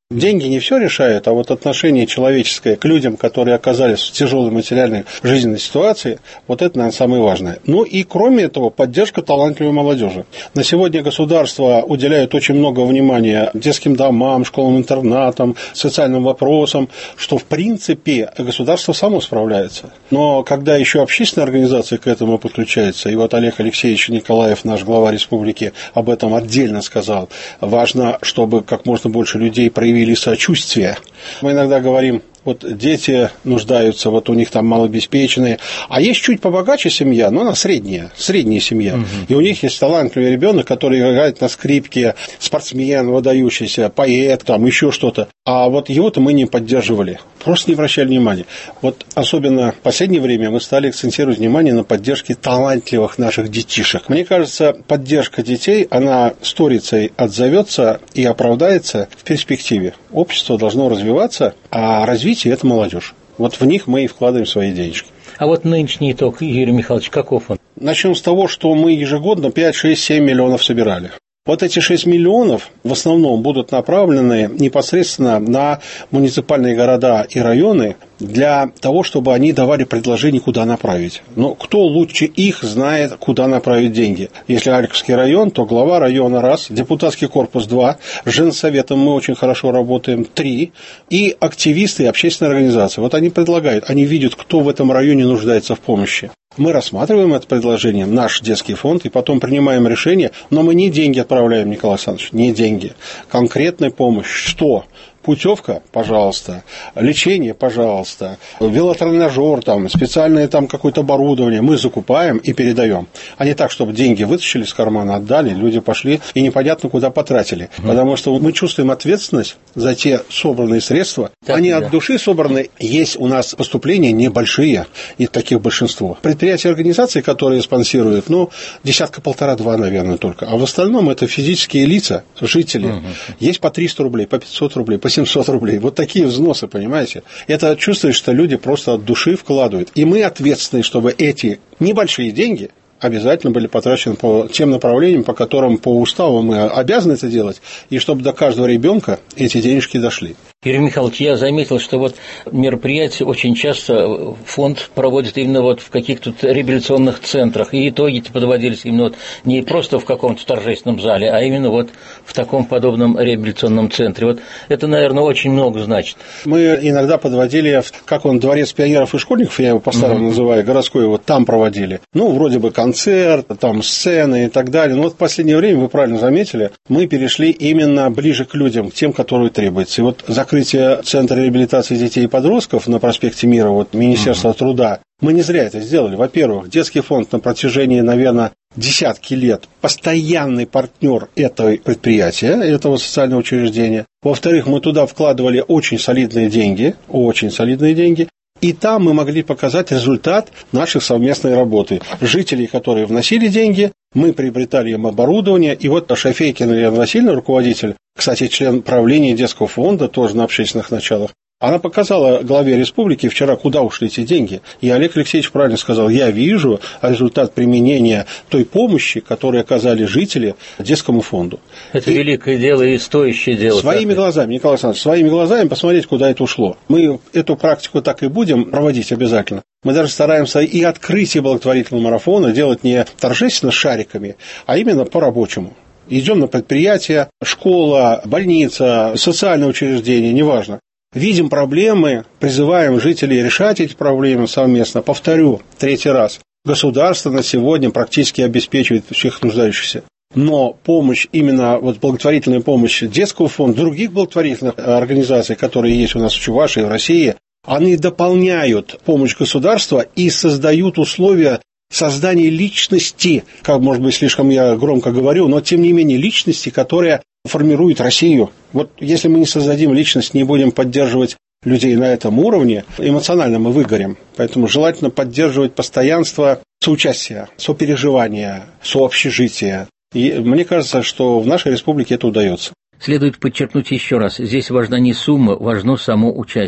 Деньги не все решают, а вот отношение человеческое к людям, которые оказались в тяжелой материальной жизненной ситуации, вот это, наверное, самое важное. Ну и кроме этого, поддержка талантливой молодежи. На сегодня государство уделяет очень много внимания детским домам, школам-интернатам, социальным вопросам, что в принципе государство само справляется. Но когда еще общественные организации к этому подключаются, и вот Олег Алексеевич Николаев, наш глава республики, об этом отдельно сказал, важно, чтобы как можно больше людей проявили или сочувствие. Мы иногда говорим, вот дети нуждаются, вот у них там малообеспеченные, а есть чуть побогаче семья, но она средняя, средняя семья. Угу. И у них есть талантливый ребенок, который играет на скрипке, спортсмен, выдающийся, поэт, там еще что-то. А вот его-то мы не поддерживали, просто не обращали внимания. Вот особенно в последнее время мы стали акцентировать внимание на поддержке талантливых наших детишек. Мне кажется, поддержка детей, она сторицей отзовется и оправдается в перспективе. Общество должно развиваться, а развитие – это молодежь. Вот в них мы и вкладываем свои денежки. А вот нынешний итог, Юрий Михайлович, каков он? Начнем с того, что мы ежегодно пять, шесть, семь миллионов собирали. Вот эти шесть миллионов в основном будут направлены непосредственно на муниципальные города и районы для того, чтобы они давали предложение, куда направить. Но кто лучше их знает, куда направить деньги? Если Харьковский район, то глава района раз, депутатский корпус два, с женсоветом мы очень хорошо работаем три, и активисты и общественные организации. Вот они предлагают, они видят, кто в этом районе нуждается в помощи. Мы рассматриваем это предложение, наш детский фонд, и потом принимаем решение, но мы не деньги отправляем, Николай Александрович, не деньги. Конкретная помощь. Что? Путевка, пожалуйста, лечение, пожалуйста, велотренажер, там, специальное там какое-то оборудование мы закупаем и передаем. А не так, чтобы деньги вытащили из кармана, отдали, люди пошли и непонятно куда потратили. Mm-hmm. Потому что мы чувствуем ответственность за те собранные средства. Так, Они да. от души собраны. Есть у нас поступления небольшие, и таких большинство. Предприятия и организации, которые спонсируют, ну, десятка-полтора-два, наверное, только. А в остальном это физические лица, жители. Mm-hmm. Есть по триста рублей, по пятьсот рублей, по семьсот рублей. Вот такие взносы, понимаете? Это чувствуешь, что люди просто от души вкладывают. И мы ответственны, чтобы эти небольшие деньги обязательно были потрачены по тем направлениям, по которым по уставу мы обязаны это делать, и чтобы до каждого ребенка эти денежки дошли. Юрий Михайлович, я заметил, что вот мероприятия очень часто фонд проводит именно вот в каких-то реабилитационных центрах, и итоги подводились именно вот не просто в каком-то торжественном зале, а именно вот в таком подобном реабилитационном центре. Вот это, наверное, очень много значит. Мы иногда подводили, как он, Дворец пионеров и школьников, я его по-старому mm-hmm. называю, городской, вот там проводили. Ну, вроде бы концерт, там сцены и так далее. Но вот в последнее время, вы правильно заметили, мы перешли именно ближе к людям, к тем, которые требуются. И вот за Закрытие Центра реабилитации детей и подростков на проспекте Мира, вот Министерства uh-huh. труда, мы не зря это сделали. Во-первых, детский фонд на протяжении, наверное, десятки лет постоянный партнер этого предприятия, этого социального учреждения. Во-вторых, мы туда вкладывали очень солидные деньги, очень солидные деньги. И там мы могли показать результат нашей совместной работы. Жителей, которые вносили деньги, мы приобретали им оборудование. И вот Шафейкина Елена Васильевна, руководитель, кстати, член правления детского фонда, тоже на общественных началах, она показала главе республики вчера, куда ушли эти деньги. И Олег Алексеевич правильно сказал, я вижу результат применения той помощи, которую оказали жители детскому фонду. Это и великое дело и стоящее дело. Своими так? глазами, Николай Александрович, своими глазами посмотреть, куда это ушло. Мы эту практику так и будем проводить обязательно. Мы даже стараемся и открытие благотворительного марафона делать не торжественно с шариками, а именно по-рабочему. Идем на предприятия, школа, больница, социальное учреждение, неважно. Видим проблемы, призываем жителей решать эти проблемы совместно. Повторю, третий раз. Государство на сегодня практически обеспечивает всех нуждающихся. Но помощь, именно вот благотворительная помощь детского фонда, других благотворительных организаций, которые есть у нас в Чувашии, в России, они дополняют помощь государства и создают условия создания личности, как, может быть, слишком я громко говорю, но тем не менее личности, которая формирует Россию. Вот если мы не создадим личность, не будем поддерживать людей на этом уровне, эмоционально мы выгорим. Поэтому желательно поддерживать постоянство соучастия, сопереживания, сообщежития. И мне кажется, что в нашей республике это удается. Следует подчеркнуть еще раз, здесь важна не сумма, важно само участие.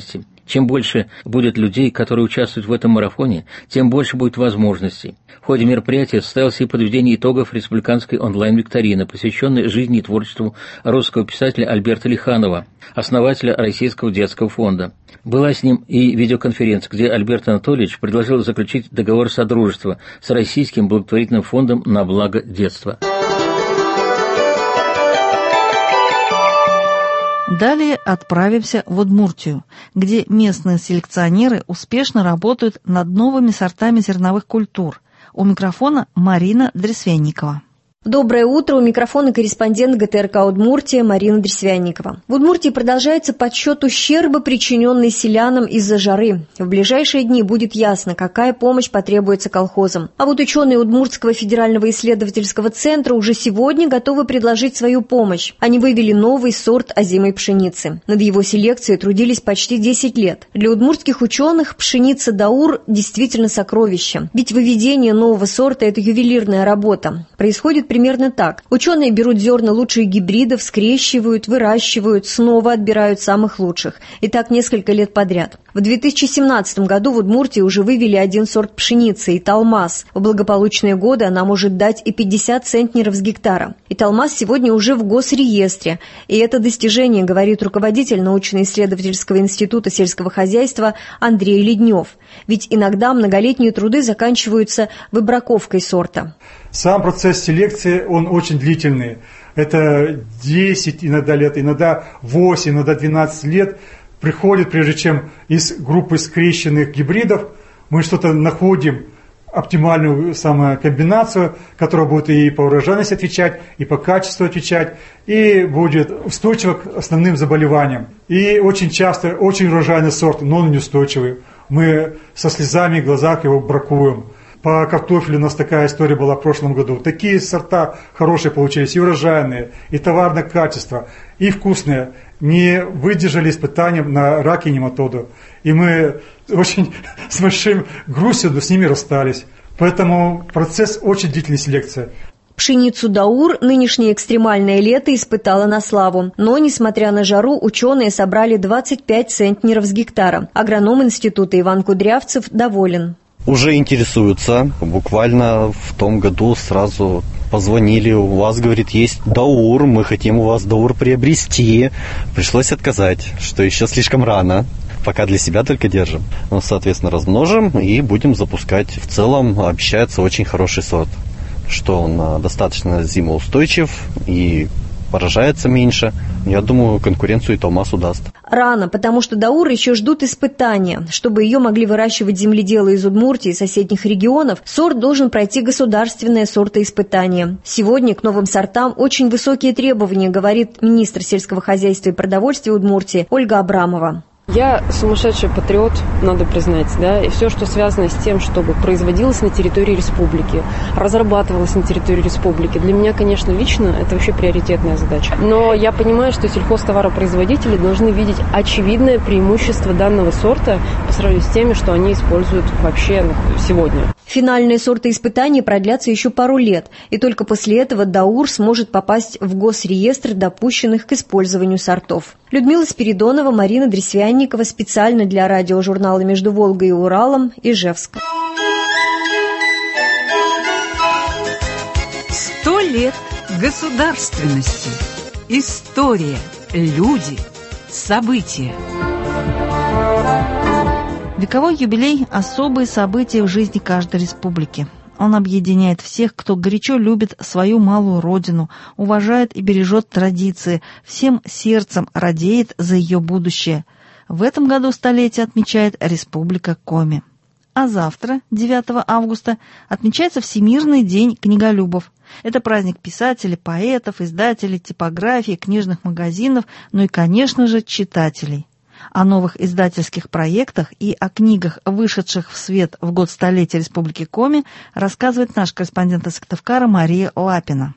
Чем больше будет людей, которые участвуют в этом марафоне, тем больше будет возможностей. В ходе мероприятия состоялось и подведение итогов республиканской онлайн-викторины, посвященной жизни и творчеству русского писателя Альберта Лиханова, основателя Российского детского фонда. Была с ним и видеоконференция, где Альберт Анатольевич предложил заключить договор содружества с Российским благотворительным фондом «На благо детства». Далее отправимся в Удмуртию, где местные селекционеры успешно работают над новыми сортами зерновых культур. У микрофона Марина Дресвенникова. Доброе утро. У микрофона корреспондент ГТРК Удмуртия Марина Дресвянникова. В Удмуртии продолжается подсчет ущерба, причиненный селянам из-за жары. В ближайшие дни будет ясно, какая помощь потребуется колхозам. А вот ученые Удмуртского федерального исследовательского центра уже сегодня готовы предложить свою помощь. Они вывели новый сорт озимой пшеницы. Над его селекцией трудились почти десять лет. Для удмуртских ученых пшеница Даур действительно сокровище. Ведь выведение нового сорта – это ювелирная работа. Происходит примерно так. Ученые берут зерна лучших гибридов, скрещивают, выращивают, снова отбирают самых лучших. И так несколько лет подряд. В две тысячи семнадцатом году в Удмуртии уже вывели один сорт пшеницы – Италмас. В благополучные годы она может дать и пятьдесят центнеров с гектара. Италмас сегодня уже в госреестре. И это достижение, говорит руководитель научно-исследовательского института сельского хозяйства Андрей Леднев. Ведь иногда многолетние труды заканчиваются выбраковкой сорта. Сам процесс селекции, он очень длительный. Это десять иногда лет, иногда восемь, иногда двенадцать лет. Приходит, прежде чем из группы скрещенных гибридов мы что-то находим, оптимальную самую комбинацию, которая будет и по урожайности отвечать, и по качеству отвечать, и будет устойчива к основным заболеваниям. И очень часто, очень урожайный сорт, но он неустойчивый. Мы со слезами в глазах его бракуем. По картофелю у нас такая история была в прошлом году. Такие сорта хорошие получились, и урожайные, и товарное качество, и вкусные. Не выдержали испытаниям на рак и нематоду. И мы очень с большим грустью с ними расстались. Поэтому процесс очень длительной селекции. Пшеницу Даур нынешнее экстремальное лето испытало на славу. Но, несмотря на жару, ученые собрали двадцать пять центнеров с гектара. Агроном института Иван Кудрявцев доволен. Уже интересуются. Буквально в том году сразу позвонили. У вас, говорит, есть Даур, мы хотим у вас Даур приобрести. Пришлось отказать, что еще слишком рано. Пока для себя только держим. Ну, соответственно, размножим и будем запускать. В целом обещается очень хороший сорт. Что он достаточно зимоустойчив и поражается меньше. Я думаю, конкуренцию Италмасу даст. Рано, потому что Даур еще ждут испытания. Чтобы ее могли выращивать земледелы из Удмуртии и соседних регионов, сорт должен пройти государственное сортоиспытание. Сегодня к новым сортам очень высокие требования, говорит министр сельского хозяйства и продовольствия Удмуртии Ольга Абрамова. Я сумасшедший патриот, надо признать, да, и все, что связано с тем, чтобы производилось на территории республики, разрабатывалось на территории республики, для меня, конечно, лично это вообще приоритетная задача. Но я понимаю, что сельхозтоваропроизводители должны видеть очевидное преимущество данного сорта по сравнению с теми, что они используют вообще сегодня. Финальные сортоиспытания продлятся еще пару лет, и только после этого Даур сможет попасть в госреестр допущенных к использованию сортов. Людмила Спиридонова, Марина Дресвянникова, специально для радиожурнала «Между Волгой и Уралом», Ижевск. Сто лет государственности. История, люди, события. Вековой юбилей – особые события в жизни каждой республики. Он объединяет всех, кто горячо любит свою малую родину, уважает и бережет традиции, всем сердцем радеет за ее будущее. В этом году столетие отмечает Республика Коми. А завтра, девятого августа, отмечается Всемирный день книголюбов. Это праздник писателей, поэтов, издателей, типографий, книжных магазинов, ну и, конечно же, читателей. О новых издательских проектах и о книгах, вышедших в свет в год столетия Республики Коми, рассказывает наш корреспондент из Сыктывкара Мария Лапина.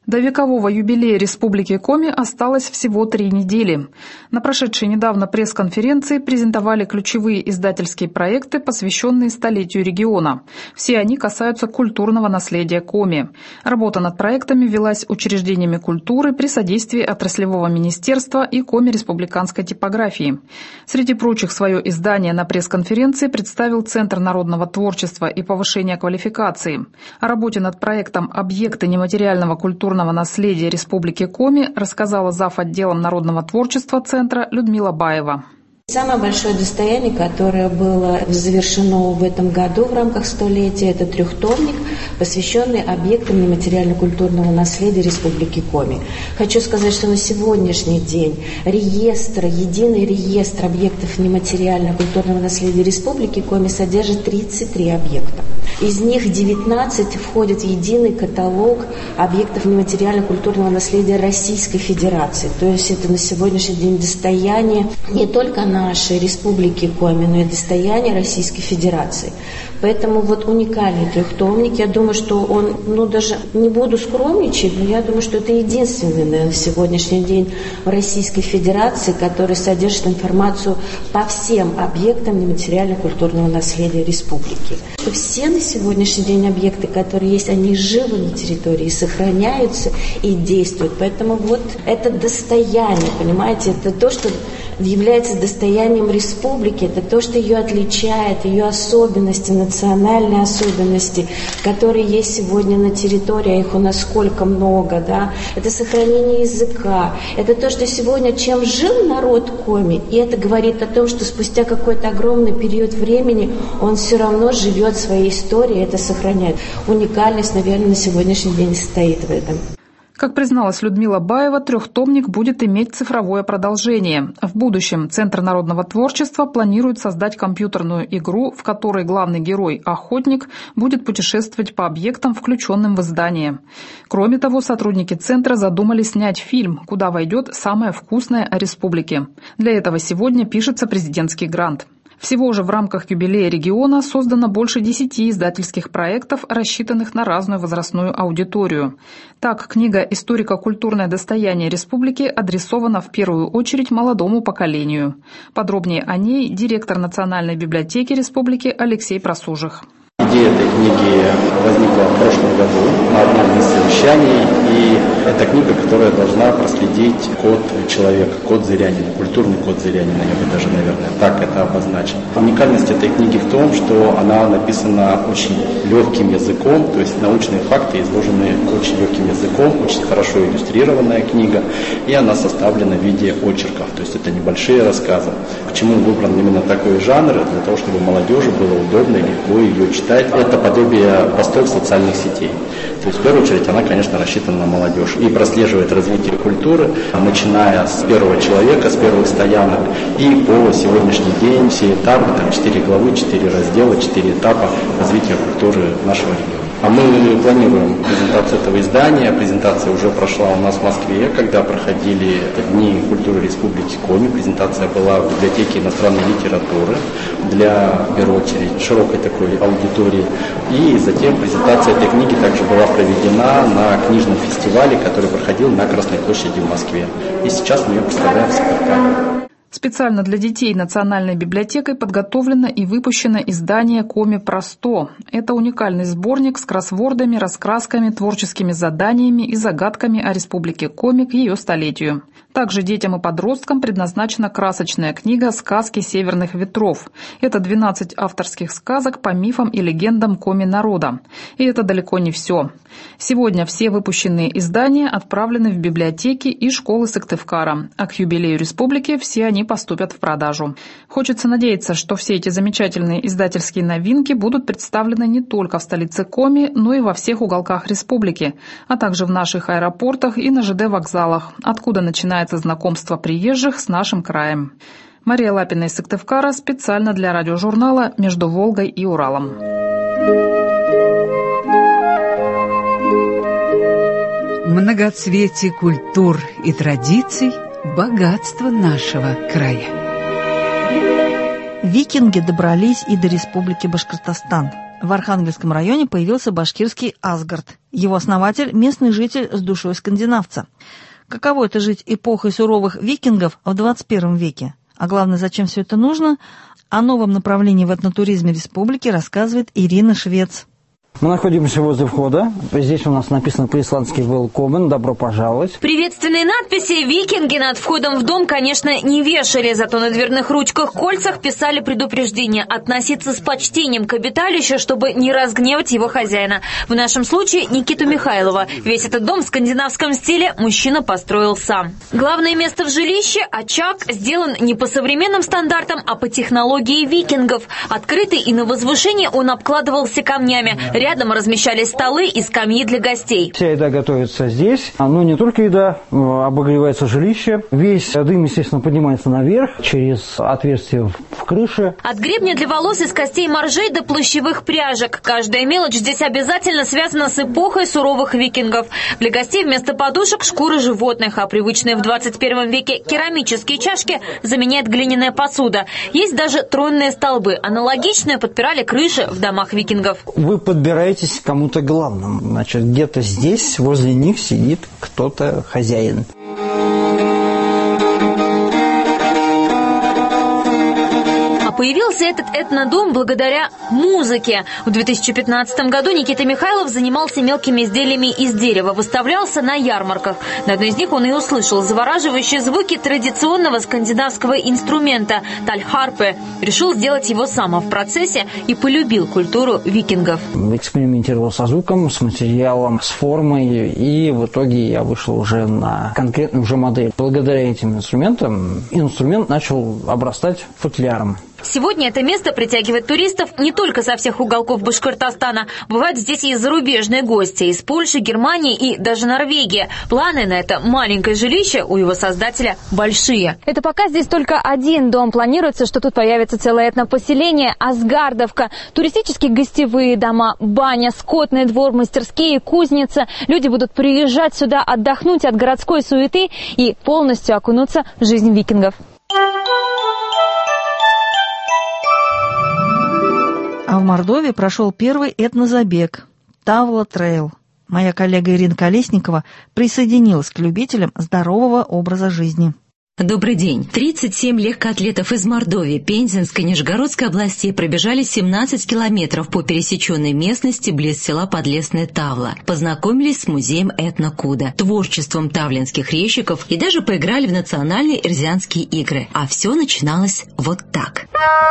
До векового юбилея Республики Коми осталось всего три недели. На прошедшей недавно пресс-конференции презентовали ключевые издательские проекты, посвященные столетию региона. Все они касаются культурного наследия Коми. Работа над проектами велась учреждениями культуры при содействии отраслевого министерства и Коми республиканской типографии. Среди прочих, свое издание на пресс-конференции представил Центр народного творчества и повышения квалификации. О работе над проектом «Объекты нематериального культурного наследия Республики Коми» рассказала зав. Отделом народного творчества Центра Людмила Баева. Самое большое достояние, которое было завершено в этом году в рамках столетия, это трехтомник, посвященный объектам нематериально-культурного наследия Республики Коми. Хочу сказать, что на сегодняшний день реестр, единый реестр объектов нематериально-культурного наследия Республики Коми содержит тридцать три объекта. Из них девятнадцать входят в единый каталог объектов нематериально-культурного наследия Российской Федерации. То есть это на сегодняшний день достояние не только нашей Республики Коми, но и достояние Российской Федерации. Поэтому вот уникальный трехтомник, я думаю, что он, ну даже не буду скромничать, но я думаю, что это единственный, наверное, на сегодняшний день в Российской Федерации, который содержит информацию по всем объектам нематериально-культурного наследия Республики. Все на сегодняшний день объекты, которые есть, они живы на территории, сохраняются и действуют. Поэтому вот это достояние, понимаете, это то, что является достоянием республики, это то, что ее отличает, ее особенности, национальные особенности, которые есть сегодня на территории, а их у нас сколько много, да, это сохранение языка, это то, что сегодня, чем жил народ Коми, и это говорит о том, что спустя какой-то огромный период времени он все равно живет своей историей, это сохраняет. Уникальность, наверное, на сегодняшний день состоит в этом. Как призналась Людмила Баева, трехтомник будет иметь цифровое продолжение. В будущем Центр народного творчества планирует создать компьютерную игру, в которой главный герой, охотник, будет путешествовать по объектам, включенным в издание. Кроме того, сотрудники Центра задумали снять фильм, куда войдет самое вкусное о республике. Для этого сегодня пишется президентский грант. Всего же в рамках юбилея региона создано больше десяти издательских проектов, рассчитанных на разную возрастную аудиторию. Так, книга «Историко-культурное достояние республики» адресована в первую очередь молодому поколению. Подробнее о ней директор Национальной библиотеки республики Алексей Просужих. Идея этой книги возникла в прошлом году на одном из совещаний, и это книга, которая должна проследить код человека, код зырянина, культурный код зырянина, я бы даже, наверное, так это обозначил. Уникальность этой книги в том, что она написана очень легким языком, то есть научные факты изложены очень легким языком, очень хорошо иллюстрированная книга, и она составлена в виде очерков, то есть это небольшие рассказы. Почему выбран именно такой жанр? Для того, чтобы молодежи было удобно и легко ее читать. Это подобие постов социальных сетей. То есть, в первую очередь, она, конечно, рассчитана на молодежь и прослеживает развитие культуры, начиная с первого человека, с первых стоянок, и по сегодняшний день все этапы, там четыре главы, четыре раздела, четыре этапа развития культуры нашего региона. А мы планируем презентацию этого издания. Презентация уже прошла у нас в Москве, когда проходили Дни культуры Республики Коми. Презентация была в библиотеке иностранной литературы для, в первую очередь, широкой такой аудитории. И затем презентация этой книги также была проведена на книжном фестивале, который проходил на Красной площади в Москве. И сейчас мы ее представляем в спектакле. Специально для детей Национальной библиотекой подготовлено и выпущено издание «Коми про сто». Это уникальный сборник с кроссвордами, раскрасками, творческими заданиями и загадками о Республике Коми к ее столетию. Также детям и подросткам предназначена красочная книга «Сказки северных ветров». Это двенадцать авторских сказок по мифам и легендам Коми народа. И это далеко не все. Сегодня все выпущенные издания отправлены в библиотеки и школы Сыктывкара, а к юбилею республики все они поступят в продажу. Хочется надеяться, что все эти замечательные издательские новинки будут представлены не только в столице Коми, но и во всех уголках республики, а также в наших аэропортах и на ЖД-вокзалах, откуда начинается знакомство приезжих с нашим краем. Мария Лапина из Сыктывкара специально для радиожурнала «Между Волгой и Уралом». Многоцветие культур и традиций – богатство нашего края. Викинги добрались и до Республики Башкортостан. В Архангельском районе появился башкирский Асгард. Его основатель – местный житель с душой скандинавца. Каково это жить эпохой суровых викингов в двадцать первом веке? А главное, зачем все это нужно? О новом направлении в этнотуризме республики рассказывает Ирина Швец. Мы находимся возле входа. Здесь у нас написано по-исландски «Welcome», «Добро пожаловать». Приветственные надписи викинги над входом в дом, конечно, не вешали, зато на дверных ручках-кольцах писали предупреждение относиться с почтением к обиталищу, чтобы не разгневать его хозяина. В нашем случае Никиту Михайлова. Весь этот дом в скандинавском стиле мужчина построил сам. Главное место в жилище – очаг, сделан не по современным стандартам, а по технологии викингов. Открытый и на возвышении он обкладывался камнями. Рядом размещались столы и скамьи для гостей. Вся еда готовится здесь. Но не только еда, обогревается жилище. Весь дым, естественно, поднимается наверх через отверстие в крыше. От гребня для волос из костей моржей до плащевых пряжек. Каждая мелочь здесь обязательно связана с эпохой суровых викингов. Для гостей вместо подушек шкуры животных, а привычные в двадцать первом веке керамические чашки заменяет глиняная посуда. Есть даже тронные столбы. Аналогичные подпирали крыши в домах викингов. Вы подбираетесь к кому-то главному. Значит, где-то здесь, возле них сидит кто-то хозяин. Появился этот этнодом благодаря музыке. В две тысячи пятнадцатом году Никита Михайлов занимался мелкими изделиями из дерева, выставлялся на ярмарках. На одной из них он и услышал завораживающие звуки традиционного скандинавского инструмента – тальхарпы. Решил сделать его сам, а в процессе и полюбил культуру викингов. Экспериментировал со звуком, с материалом, с формой, и в итоге я вышел уже на конкретную уже модель. Благодаря этим инструментам инструмент начал обрастать футляром. Сегодня это место притягивает туристов не только со всех уголков Башкортостана. Бывают здесь и зарубежные гости из Польши, Германии и даже Норвегии. Планы на это маленькое жилище у его создателя большие. Это пока здесь только один дом. Планируется, что тут появится целое этнопоселение Асгардовка. Туристические гостевые дома, баня, скотный двор, мастерские, кузница. Люди будут приезжать сюда отдохнуть от городской суеты и полностью окунуться в жизнь викингов. А в Мордовии прошел первый этнозабег «Тавла Трейл». Моя коллега Ирина Колесникова присоединилась к любителям здорового образа жизни. Добрый день. тридцать семь легкоатлетов из Мордовии, Пензенской, Нижегородской областей пробежали семнадцать километров по пересеченной местности близ села Подлесная Тавла. Познакомились с музеем этнокуда, творчеством тавлинских резчиков и даже поиграли в национальные эрзианские игры. А все начиналось вот так.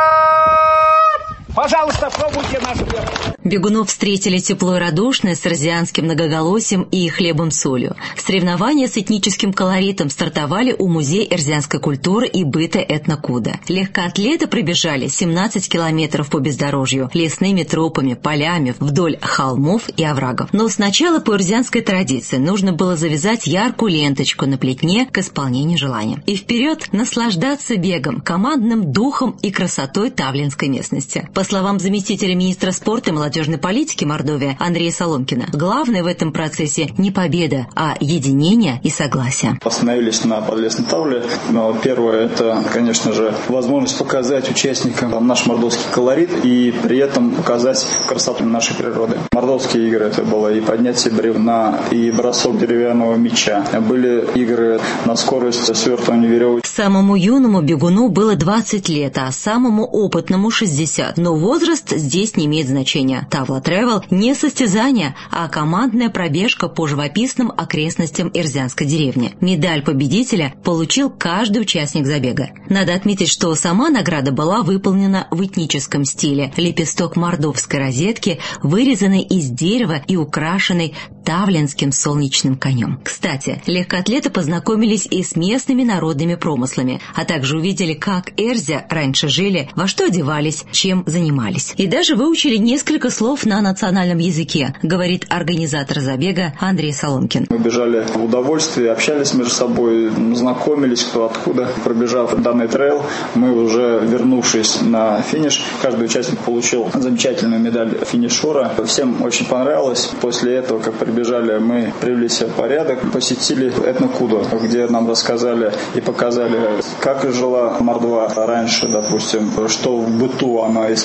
Пожалуйста, пробуйте наш хлеб. Бегунов встретили тепло и радушно, с эрзианским многоголосием и хлебом-солью. Соревнования с этническим колоритом стартовали у Музея эрзианской культуры и быта этнокуда. Легкоатлеты пробежали семнадцать километров по бездорожью, лесными тропами, полями, вдоль холмов и оврагов. Но сначала по эрзианской традиции нужно было завязать яркую ленточку на плетне к исполнению желания. И вперед наслаждаться бегом, командным духом и красотой тавлинской местности. По словам заместителя министра спорта и молодежной политики Мордовии Андрея Соломкина, главное в этом процессе не победа, а единение и согласие. Остановились на Подлесной Тавле. Первое – это, конечно же, возможность показать участникам наш мордовский колорит и при этом показать красоту нашей природы. Мордовские игры – это было и поднятие бревна, и бросок деревянного мяча. Были игры на скорость свертывания веревок. Самому юному бегуну было двадцать лет, а самому опытному – шестьдесят. Но возраст здесь не имеет значения. Тавла Тревел не состязание, а командная пробежка по живописным окрестностям эрзианской деревни. Медаль победителя получил каждый участник забега. Надо отметить, что сама награда была выполнена в этническом стиле. Лепесток мордовской розетки, вырезанный из дерева и украшенный тавлинским солнечным конем. Кстати, легкоатлеты познакомились и с местными народными промыслами, а также увидели, как эрзя раньше жили, во что одевались, чем занимались. И даже выучили несколько слов на национальном языке, говорит организатор забега Андрей Соломкин. Мы бежали в удовольствии, общались между собой, знакомились, кто откуда. Пробежав данный трейл, мы уже, вернувшись на финиш, каждый участник получил замечательную медаль финишера. Всем очень понравилось. После этого, как прибежали, мы привели себя в порядок, посетили этнокуду, где нам рассказали и показали, как жила Мордва раньше, допустим, что в быту она использовала.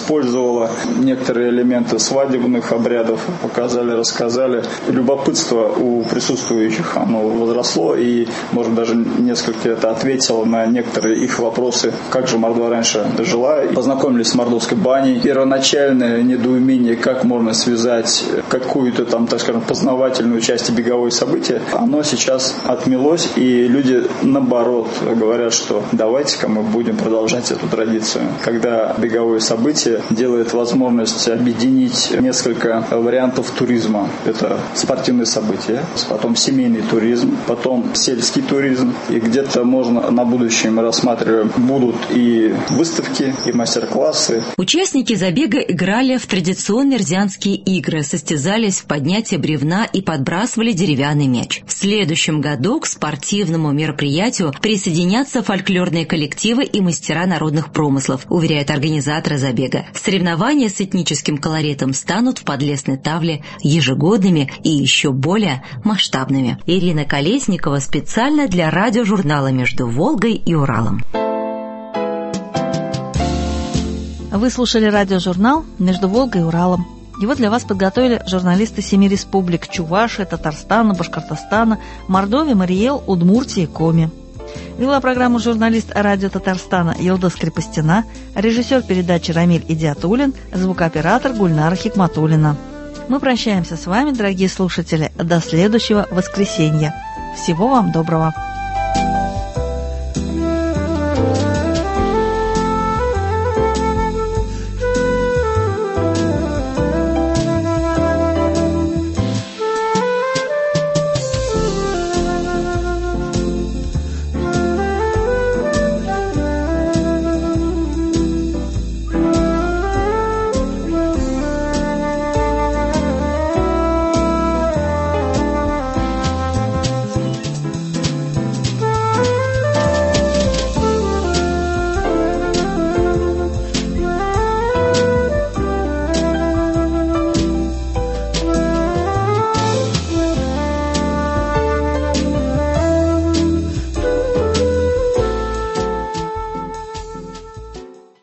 использовала некоторые элементы свадебных обрядов, показали, рассказали. Любопытство у присутствующих оно возросло, и, может, даже несколько это ответило на некоторые их вопросы, как же Мордва раньше жила. Познакомились с мордовской баней. Первоначальное недоумение, как можно связать какую-то там, так скажем, познавательную часть беговой события, оно сейчас отмелось, и люди, наоборот, говорят, что давайте-ка мы будем продолжать эту традицию. Когда беговое событие делает возможность объединить несколько вариантов туризма. Это спортивные события, потом семейный туризм, потом сельский туризм. И где-то можно на будущее, мы рассматриваем, будут и выставки, и мастер-классы. Участники забега играли в традиционные рзянские игры, состязались в поднятии бревна и подбрасывали деревянный мяч. В следующем году к спортивному мероприятию присоединятся фольклорные коллективы и мастера народных промыслов, уверяют организаторы забега. Соревнования с этническим колоритом станут в Подлесной Тавле ежегодными и еще более масштабными. Ирина Колесникова специально для радиожурнала «Между Волгой и Уралом». Вы слушали радиожурнал «Между Волгой и Уралом». Его для вас подготовили журналисты семи республик – Чувашии, Татарстана, Башкортостана, Мордовии, Мариэл, Удмуртии и Коми. Вела программу журналист радио Татарстана Елда Скрипостина, режиссер передачи Рамиль Идиатуллин, звукооператор Гульнара Хикматуллина. Мы прощаемся с вами, дорогие слушатели, до следующего воскресенья. Всего вам доброго!